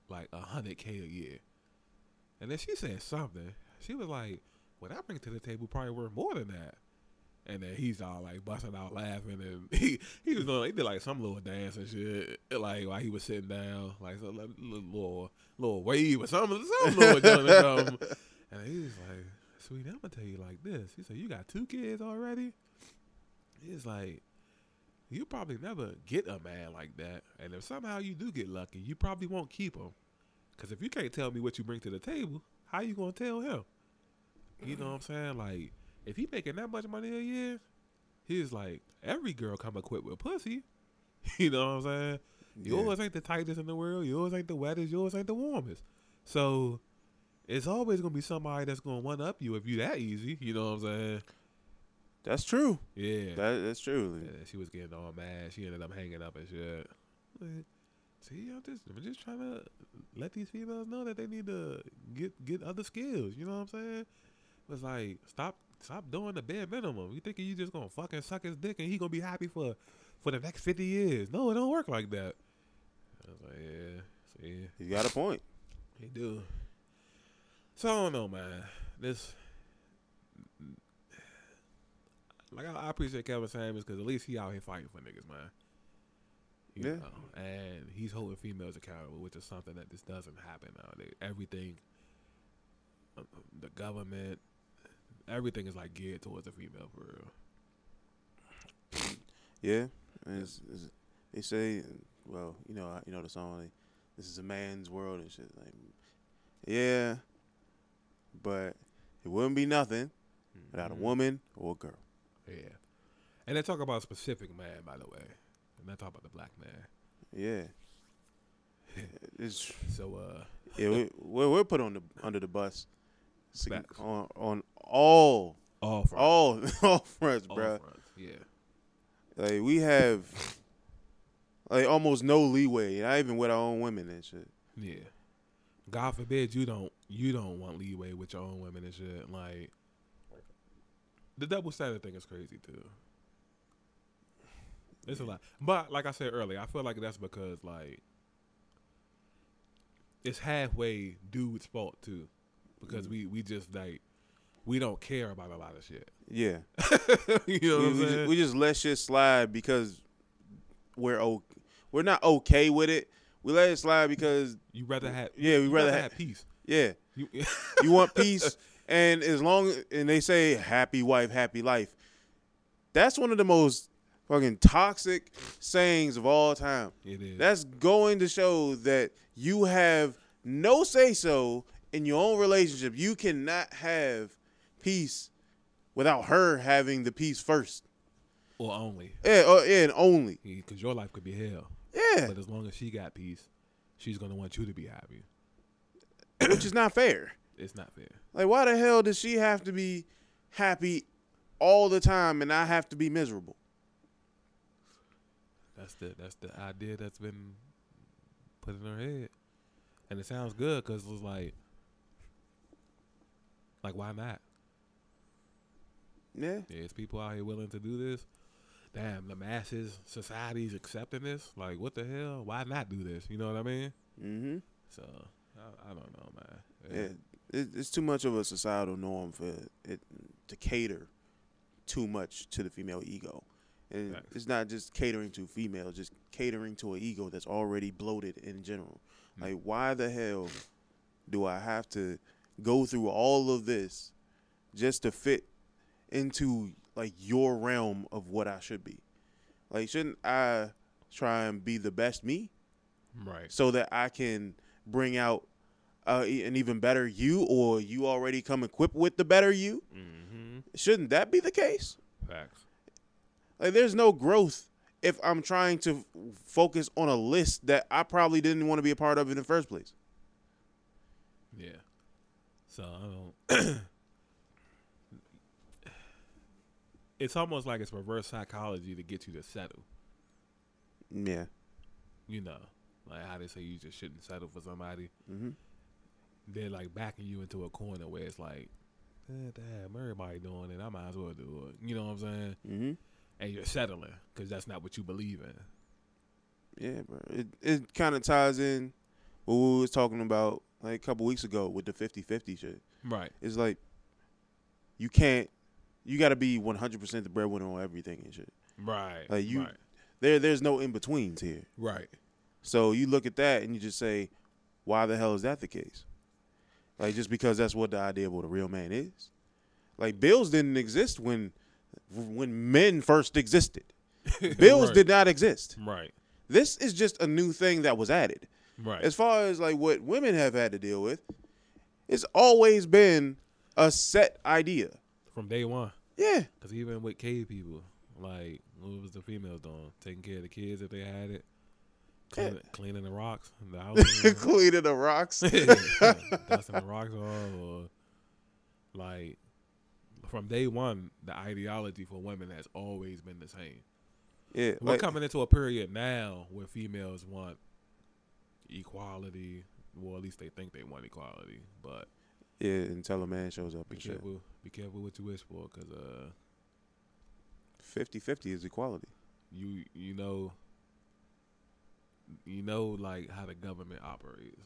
like $100K a year. And then she said something. She was like, what I bring to the table probably worth more than that. And then he's all like busting out laughing, and he did like some little dance and shit, like while he was sitting down, like some little wave or some little something. And he was like, "Sweetie, I'm gonna tell you like this." He said, "You got 2 kids already." He's like, "You probably never get a man like that, and if somehow you do get lucky, you probably won't keep him, because if you can't tell me what you bring to the table, how you gonna tell him?" You know what I'm saying? Like, if he making that much money a year, he's like, every girl come equipped with pussy. You know what I'm saying? Yeah. Yours ain't the tightest in the world. Yours ain't the wettest. Yours ain't the warmest. So it's always going to be somebody that's going to one-up you if you that easy. You know what I'm saying? That's true. Yeah. That's true. Yeah, she was getting all mad. She ended up hanging up and shit. Like, see, I'm just trying to let these females know that they need to get other skills. You know what I'm saying? It's like, stop doing the bare minimum. You thinking you just gonna fucking suck his dick and he gonna be happy for the next 50 years. No, it don't work like that. I was like, yeah, see. You got a point. He do. So I don't know, man. This, like, I appreciate Kevin Samuels because at least he out here fighting for niggas, man. You Yeah. know, and he's holding females accountable, which is something that just doesn't happen nowadays. Everything, the government, everything is like geared towards a female for real. Yeah. And they say, well, you know the song, like, this is a man's world and shit. Like, yeah, but it wouldn't be nothing without a woman or a girl. Yeah. And they talk about a specific man, by the way. And they talk about the black man. Yeah. It's So, yeah, we're put under the bus Facts. on all all fronts. all fronts, All bro. fronts. Yeah. Like, we have like almost no leeway, not even with our own women and shit. Yeah. God forbid you don't want leeway with your own women and shit. Like, the double standard thing is crazy too. It's a lot. But like I said earlier, I feel like that's because, like, it's halfway dude's fault too. Because we just, like, we don't care about a lot of shit. Yeah. You know what I'm saying? We just let shit slide because we're not okay with it. We let it slide because You rather have we rather have peace. Yeah. You, You want peace, and and they say happy wife, happy life. That's one of the most fucking toxic sayings of all time. It is. That's going to show that you have no say-so in your own relationship. You cannot have peace without her having the peace first. Or only. Yeah, and only. Because your life could be hell. Yeah, But as long as she got peace, she's going to want you to be happy. which is not fair. It's not fair. Like, why the hell does she have to be happy all the time and I have to be miserable? That's the idea that's been put in her head. And it sounds good because it was like, why not? Yeah. There's people out here willing to do this. Damn, the masses, society's accepting this. Like, what the hell? Why not do this? You know what I mean? Mm-hmm. So, I don't know, man. Yeah. It's too much of a societal norm for it to cater too much to the female ego. And Facts. it's not just catering to females, just catering to an ego that's already bloated in general. Like, why the hell do I have to go through all of this just to fit into, like, your realm of what I should be? Like, shouldn't I try and be the best me Right. so that I can bring out an even better you, or you already come equipped with the better you? Mm-hmm. Shouldn't that be the case? Facts. Like, there's no growth if I'm trying to focus on a list that I probably didn't want to be a part of in the first place. Yeah. So, I don't... It's almost like it's reverse psychology to get you to settle. Yeah. You know, like how they say you just shouldn't settle for somebody. Mm-hmm. They're like backing you into a corner where it's like, damn, everybody doing it, I might as well do it. You know what I'm saying? Mm-hmm. And you're settling because that's not what you believe in. Yeah, bro. It kind of ties in what we was talking about like a couple weeks ago with the 50-50 shit. Right. It's like you can't. You got to be 100% the breadwinner on everything and shit. Right. Like you, Right. there's no in betweens here. Right. So you look at that and you just say, why the hell is that the case? Like just because that's what the idea of what a real man is. Like bills didn't exist when men first existed. Bills Right. did not exist. Right. This is just a new thing that was added. Right. As far as like what women have had to deal with, it's always been a set idea. From day one. Yeah. Because even with cave people, like, what was the females doing? Taking care of the kids if they had it. Cleaning the rocks in the house. Cleaning the rocks. Dusting the rocks off. Or, like, from day one, the ideology for women has always been the same. Yeah. We're Like, coming into a period now where females want equality. Well, at least they think they want equality. But yeah, until a man shows up be and shit. careful. Be careful what you wish for, because 50-50 is equality. you know like how the government operates.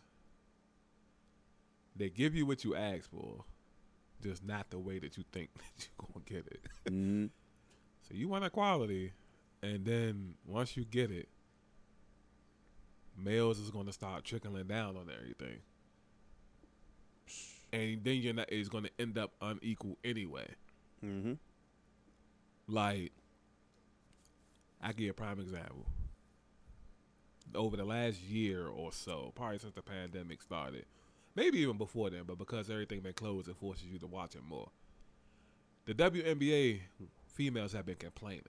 They give you what you ask for, just not the way that you think that you're gonna get it. Mm-hmm. So you want equality, and then once you get it, males is gonna start trickling down on everything, and then it's gonna end up unequal anyway. Mm-hmm. Like, I give you a prime example. Over the last year or so, probably since the pandemic started, maybe even before then, but because everything been closed, it forces you to watch it more. The WNBA females have been complaining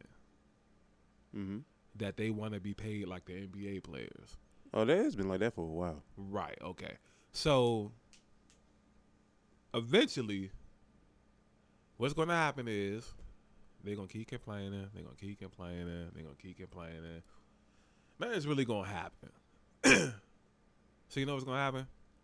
that they want to be paid like the NBA players. Oh, that has been like that for a while. Right, okay. So, eventually, what's going to happen is they're going to keep complaining, they're going to keep complaining, they're going to keep complaining. Nothing's really going to happen. So you know what's going to happen?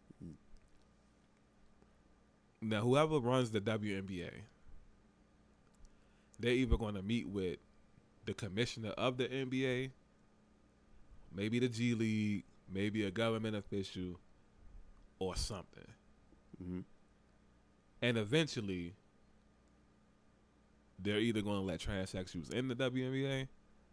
Now, whoever runs the WNBA, they're either going to meet with the commissioner of the NBA, maybe the G League, maybe a government official, or something. Mm-hmm. And eventually, they're either going to let transsexuals in the WNBA,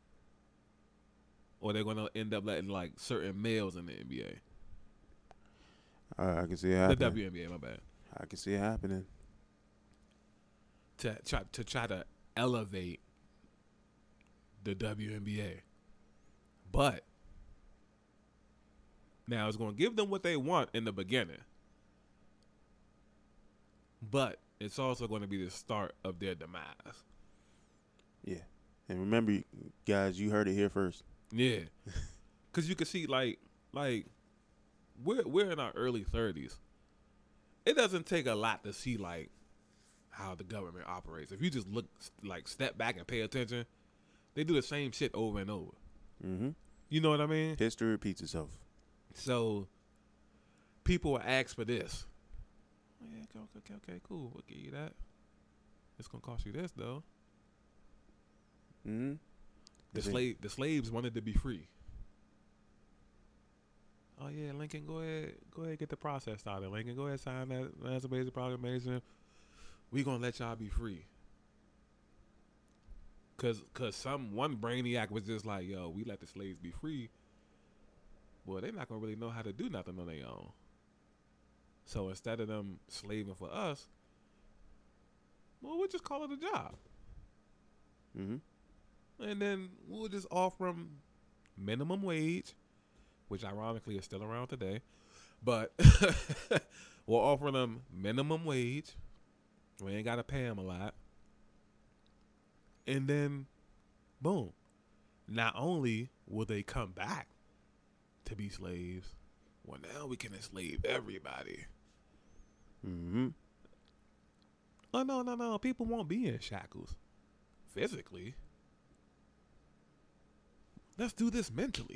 or they're going to end up letting like certain males in the NBA. I can see it happening. The WNBA, my bad. I can see it happening. To try to elevate the WNBA. But now it's going to give them what they want in the beginning. But it's also going to be the start of their demise. Yeah. And remember, guys, you heard it here first. Yeah. Because you can see, like we're in our early 30s. It doesn't take a lot to see, like, how the government operates. If you just look, like, step back and pay attention, they do the same shit over and over. Mm-hmm. You know what I mean? History repeats itself. So, people will ask for this. Yeah, okay, cool. We'll give you that. It's going to cost you this, though. Mm-hmm. The slaves wanted to be free. Oh yeah, Lincoln, go ahead, get the process started. Lincoln, go ahead, sign that Emancipation Proclamation. We gonna let y'all be free. Cause one brainiac was just like, yo, we let the slaves be free. Well, they're not gonna really know how to do nothing on their own. So instead of them slaving for us, well, we'll just call it a job. Mm-hmm. And then we'll just offer them minimum wage, which ironically is still around today. But we'll offer them minimum wage. We ain't got to pay them a lot. And then, boom. Not only will they come back to be slaves, well, now we can enslave everybody. Mm-hmm. Oh, no. People won't be in shackles physically. Let's do this mentally.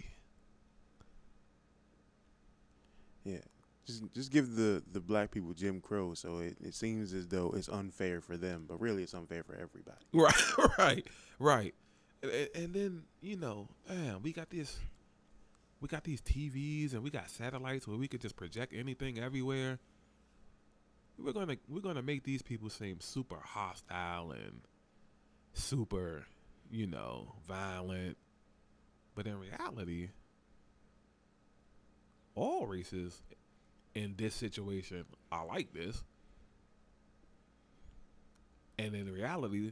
Yeah. Just give the black people Jim Crow, so it seems as though it's unfair for them, but really it's unfair for everybody. Right. And then, damn, we got this we got these TVs and we got satellites where we could just project anything everywhere. We're gonna make these people seem super hostile and super, violent. But in reality, all races in this situation are like this. And in reality,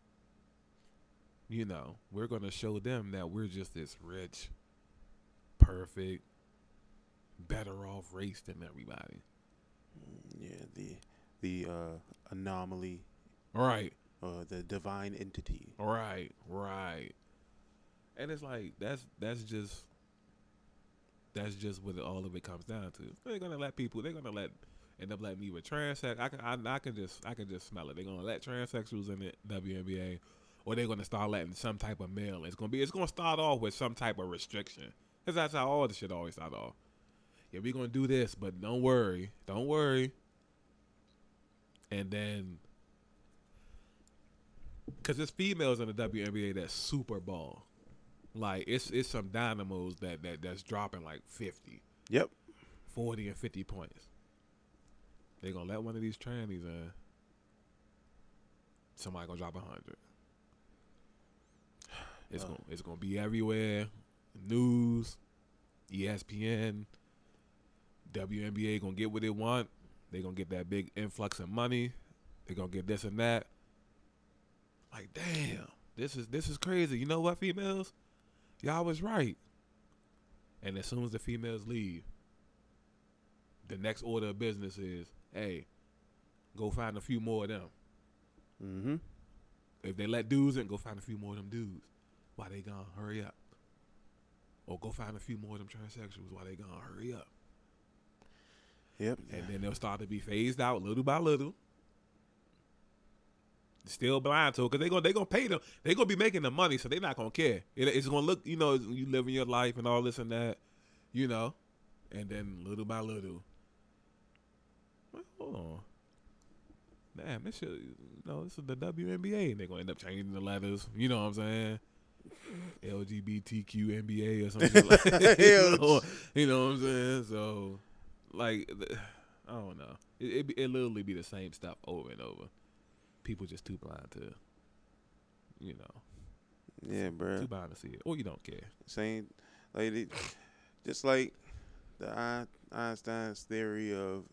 we're going to show them that we're just this rich, perfect, better off race than everybody. Yeah, the anomaly. Right. The divine entity. Right. And it's like that's just what all of it comes down to. They're gonna end up letting me with transex. I can just smell it. They're gonna let transsexuals in the WNBA, or they're gonna start letting some type of male. It's gonna start off with some type of restriction, because that's how all the shit always start off. Yeah, we're gonna do this, but don't worry. And then, because there's females in the WNBA that's super ball. Like, it's some dynamos that's dropping like 50. Yep. 40 and 50 points. They gonna let one of these trannies in. Somebody gonna drop 100. It's gonna be everywhere. News, ESPN, WNBA gonna get what they want. They gonna get that big influx of money. They gonna get this and that. Like, damn, this is crazy. You know what, females? Y'all was right. And as soon as the females leave, the next order of business is, hey, go find a few more of them. Mm-hmm. If they let dudes in, go find a few more of them dudes. Why they gone? Hurry up. Or go find a few more of them transsexuals. Why they gone? Hurry up. Yep. And then they'll start to be phased out little by little. Still blind to it, because they gonna pay them. They gonna be making the money, so they're not gonna care. It's gonna look, you living your life and all this and that, and then little by little. Well, hold on. Damn, this shit, this is the WNBA, and they're gonna end up changing the letters. You know what I'm saying? LGBTQ NBA or something like that. You know what I'm saying? So, like, I don't know. It literally be the same stuff over and over. People just too blind to, Yeah, bro. Too blind to see it, or you don't care. Same, like just like the Einstein's theory of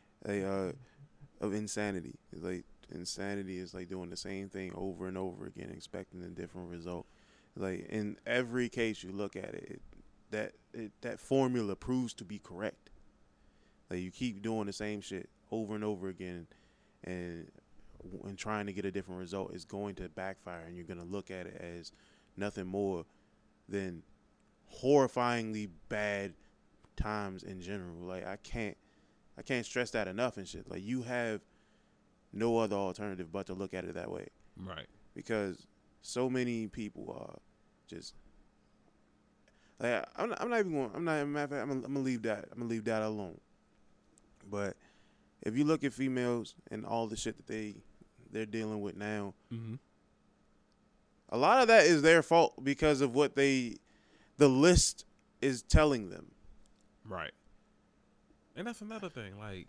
insanity. It's like insanity is like doing the same thing over and over again, expecting a different result. Like, in every case you look at it, that formula proves to be correct. Like, you keep doing the same shit over and over again, and trying to get a different result is going to backfire, and you're going to look at it as nothing more than horrifyingly bad times in general. Like, I can't stress that enough and shit. Like, you have no other alternative but to look at it that way. Right. Because so many people are just like, I'm gonna leave that alone. But if you look at females and all the shit that they're dealing with now, mm-hmm. a lot of that is their fault because of what the list is telling them. Right. And that's another thing. Like,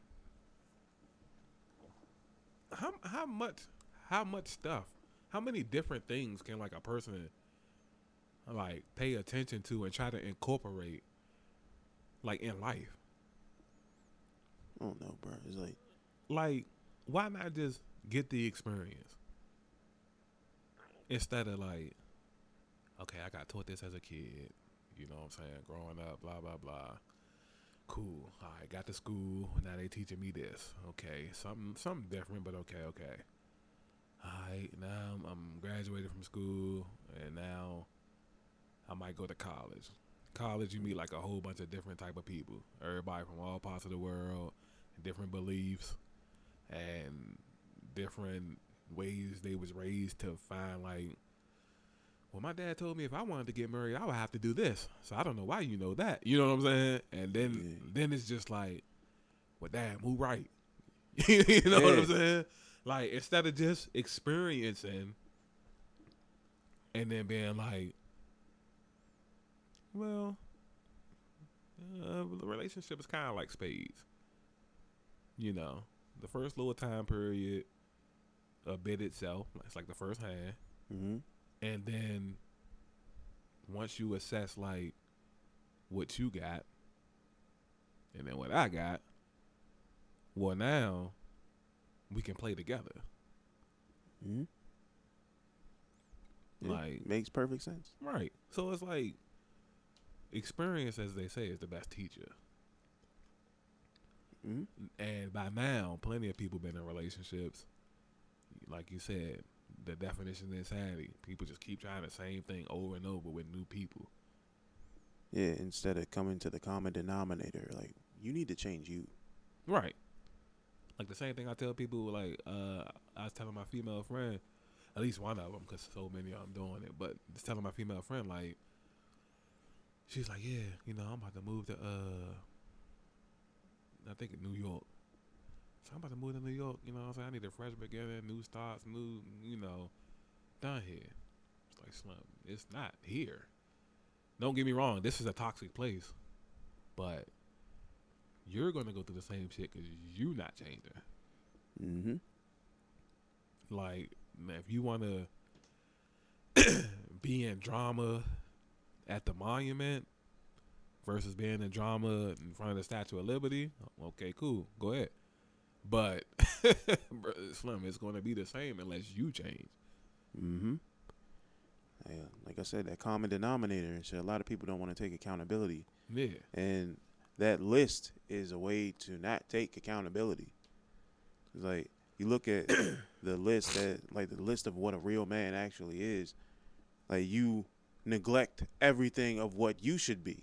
how much stuff, how many different things can, like, a person, like, pay attention to and try to incorporate, like, in life? I don't know, bro. It's like, why not just get the experience instead of, like, okay, I got taught this as a kid, you know what I'm saying, growing up, blah blah blah. Cool. All right, got to school. Now they teaching me this. Okay, something different, but okay. All right, now I'm graduated from school, and now I might go to college. College, you meet like a whole bunch of different type of people. Everybody from all parts of the world, different beliefs, and different ways they was raised to find, like, well, my dad told me if I wanted to get married, I would have to do this. So I don't know why you know that. You know what I'm saying? And then it's just like, well, damn, who right? You know what I'm saying? Like, instead of just experiencing and then being like, well, The relationship is kind of like spades. You know, the first little time period, a bid itself, it's like the first hand, Mm-hmm. and then once you assess like what you got, and then what I got, well now we can play together. Mm-hmm. Yeah, Like, makes perfect sense. right. So it's like experience, as they say, is the best teacher. Mm-hmm. And by now, plenty of people been in relationships. Like you said, the definition of insanity. People just keep trying the same thing over and over with new people. Yeah, instead of coming to the common denominator, like, you need to change you. Right. Like the same thing I tell people, like, I was telling my female friend, at least one of them, because so many of them doing it, but just telling my female friend, like, she's like, yeah, you know, I'm about to move to, I think in New York. So I'm about to move to New York, you know what I'm saying? I need a fresh beginning, new starts, new, you know, done here. It's like, Slim, it's not here. Don't get me wrong, this is a toxic place, but you're going to go through the same shit because you not changing. Mm-hmm. Like, man, if you want to be in drama at the monument versus being in drama in front of the Statue of Liberty, okay, cool, go ahead. But, Slim, it's going to be the same unless you change. Mm-hmm. Yeah, like I said, that common denominator and shit. A lot of people don't want to take accountability. Yeah. And that list is a way to not take accountability. It's like, you look at the list the list of what a real man actually is. Like, you neglect everything of what you should be.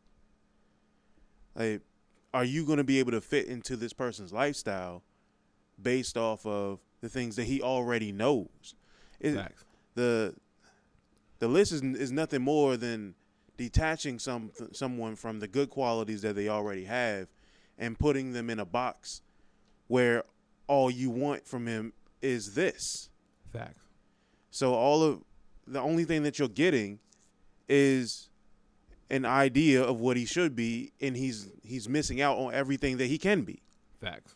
Like, are you going to be able to fit into this person's lifestyle based off of the things that he already knows? Facts. The list is nothing more than detaching someone from the good qualities that they already have and putting them in a box where all you want from him is this. Facts. So the only thing that you're getting is an idea of what he should be, and he's missing out on everything that he can be. Facts.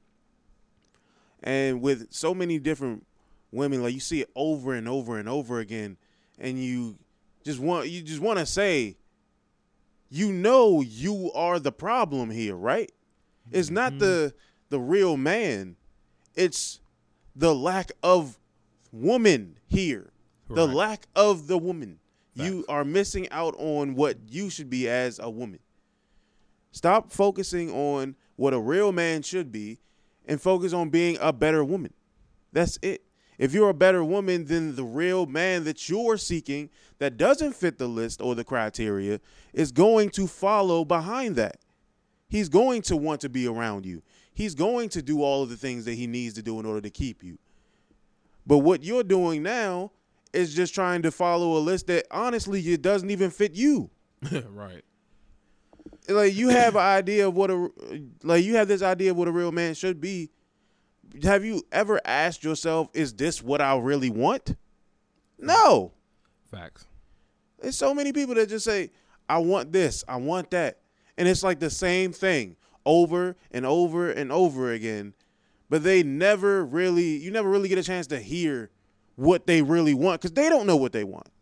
And with so many different women, like, you see it over and over and over again, and you just want to say, you are the problem here, right? It's not the real man. It's the lack of woman here. Right. The lack of the woman. Facts. You are missing out on what you should be as a woman. Stop focusing on what a real man should be and focus on being a better woman. That's it. If you're a better woman than the real man that you're seeking that doesn't fit the list or the criteria, is going to follow behind that. He's going to want to be around you. He's going to do all of the things that he needs to do in order to keep you. But what you're doing now is just trying to follow a list that honestly it doesn't even fit you. Right. Like, you have an idea of you have this idea of what a real man should be. Have you ever asked yourself, is this what I really want? No. Facts. There's so many people that just say, I want this, I want that. And it's like the same thing over and over and over again. But you never really get a chance to hear what they really want because they don't know what they want.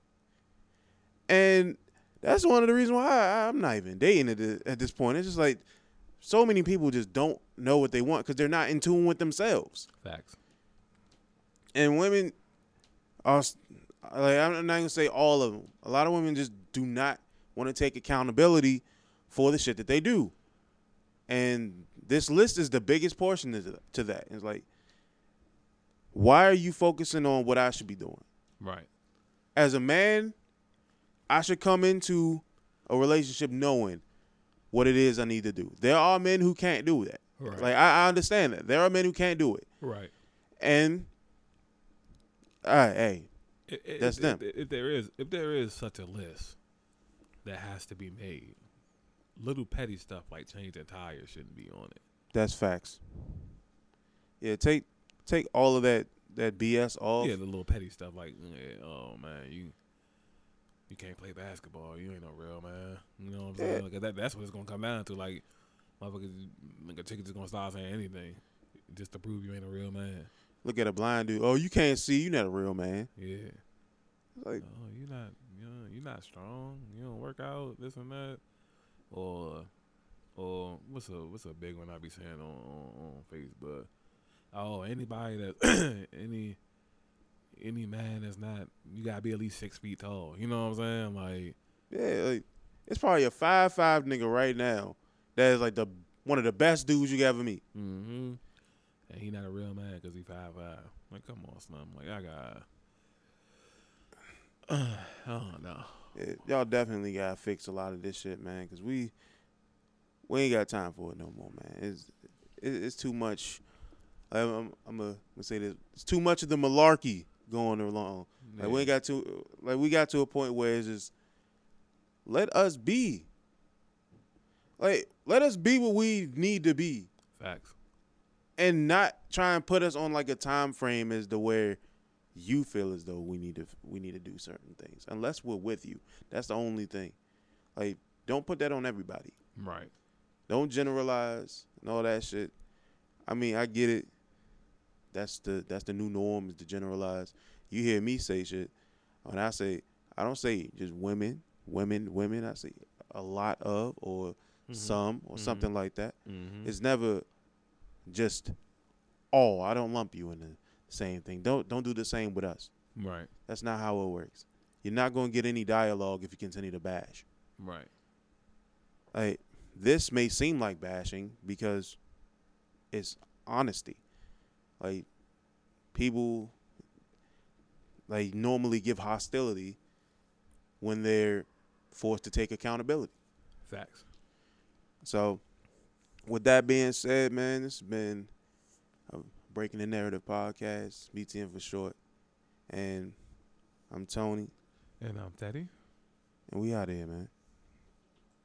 And that's one of the reasons why I'm not even dating at this point. It's just like so many people just don't know what they want because they're not in tune with themselves. Facts. And women are, like, I'm not going to say all of them. A lot of women just do not want to take accountability for the shit that they do. And this list is the biggest portion to that. It's like, why are you focusing on what I should be doing? Right. As a man, I should come into a relationship knowing what it is I need to do. There are men who can't do that. Right. Like, I understand that. There are men who can't do it. Right. And, all right, hey, that's them. If there is such a list that has to be made, little petty stuff like changing tires shouldn't be on it. That's facts. Yeah, take all of that BS off. Yeah, the little petty stuff like, oh man, you can't play basketball. You ain't no real man. You know what I'm Yeah. saying? Like that's what it's gonna come down to. Like motherfuckers, nigga, chickens just gonna start saying anything just to prove you ain't a real man. Look at a blind dude. Oh, you can't see. You not a real man. Yeah. Like, Oh, you're not strong. You don't work out. This and that. Or what's a big one I be saying on Facebook? Oh, anybody that any man that's not, you gotta be at least 6 feet tall. You know what I'm saying? Like, yeah, like, it's probably a 5'5" nigga right now that is like one of the best dudes you could ever meet. mm-hmm. And he not a real man because he 5'5". Like, come on, son. Like, I got. I don't know. Yeah, y'all definitely gotta fix a lot of this shit, man, because we ain't got time for it no more, man. It's too much. I'm gonna say this. It's too much of the malarkey going along. Yeah. Like we got to a point where it's just let us be. Like, let us be what we need to be. Facts. And not try and put us on like a time frame as to where you feel as though we need to do certain things. Unless we're with you. That's the only thing. Like, don't put that on everybody. Right. Don't generalize and all that shit. I mean, I get it. That's the new norm, is to generalize. You hear me say shit. When I don't say just women. I say a lot of, or some, or something like that. Mm-hmm. It's never just all. I don't lump you in the same thing. Don't do the same with us. Right. That's not how it works. You're not going to get any dialogue if you continue to bash. Right. Like, this may seem like bashing because it's honesty. Like, people like normally give hostility when they're forced to take accountability. Facts. So, with that being said, man, this has been a Breaking the Narrative podcast, BTN for short. And I'm Tony. And I'm Teddy. And we out of here, man.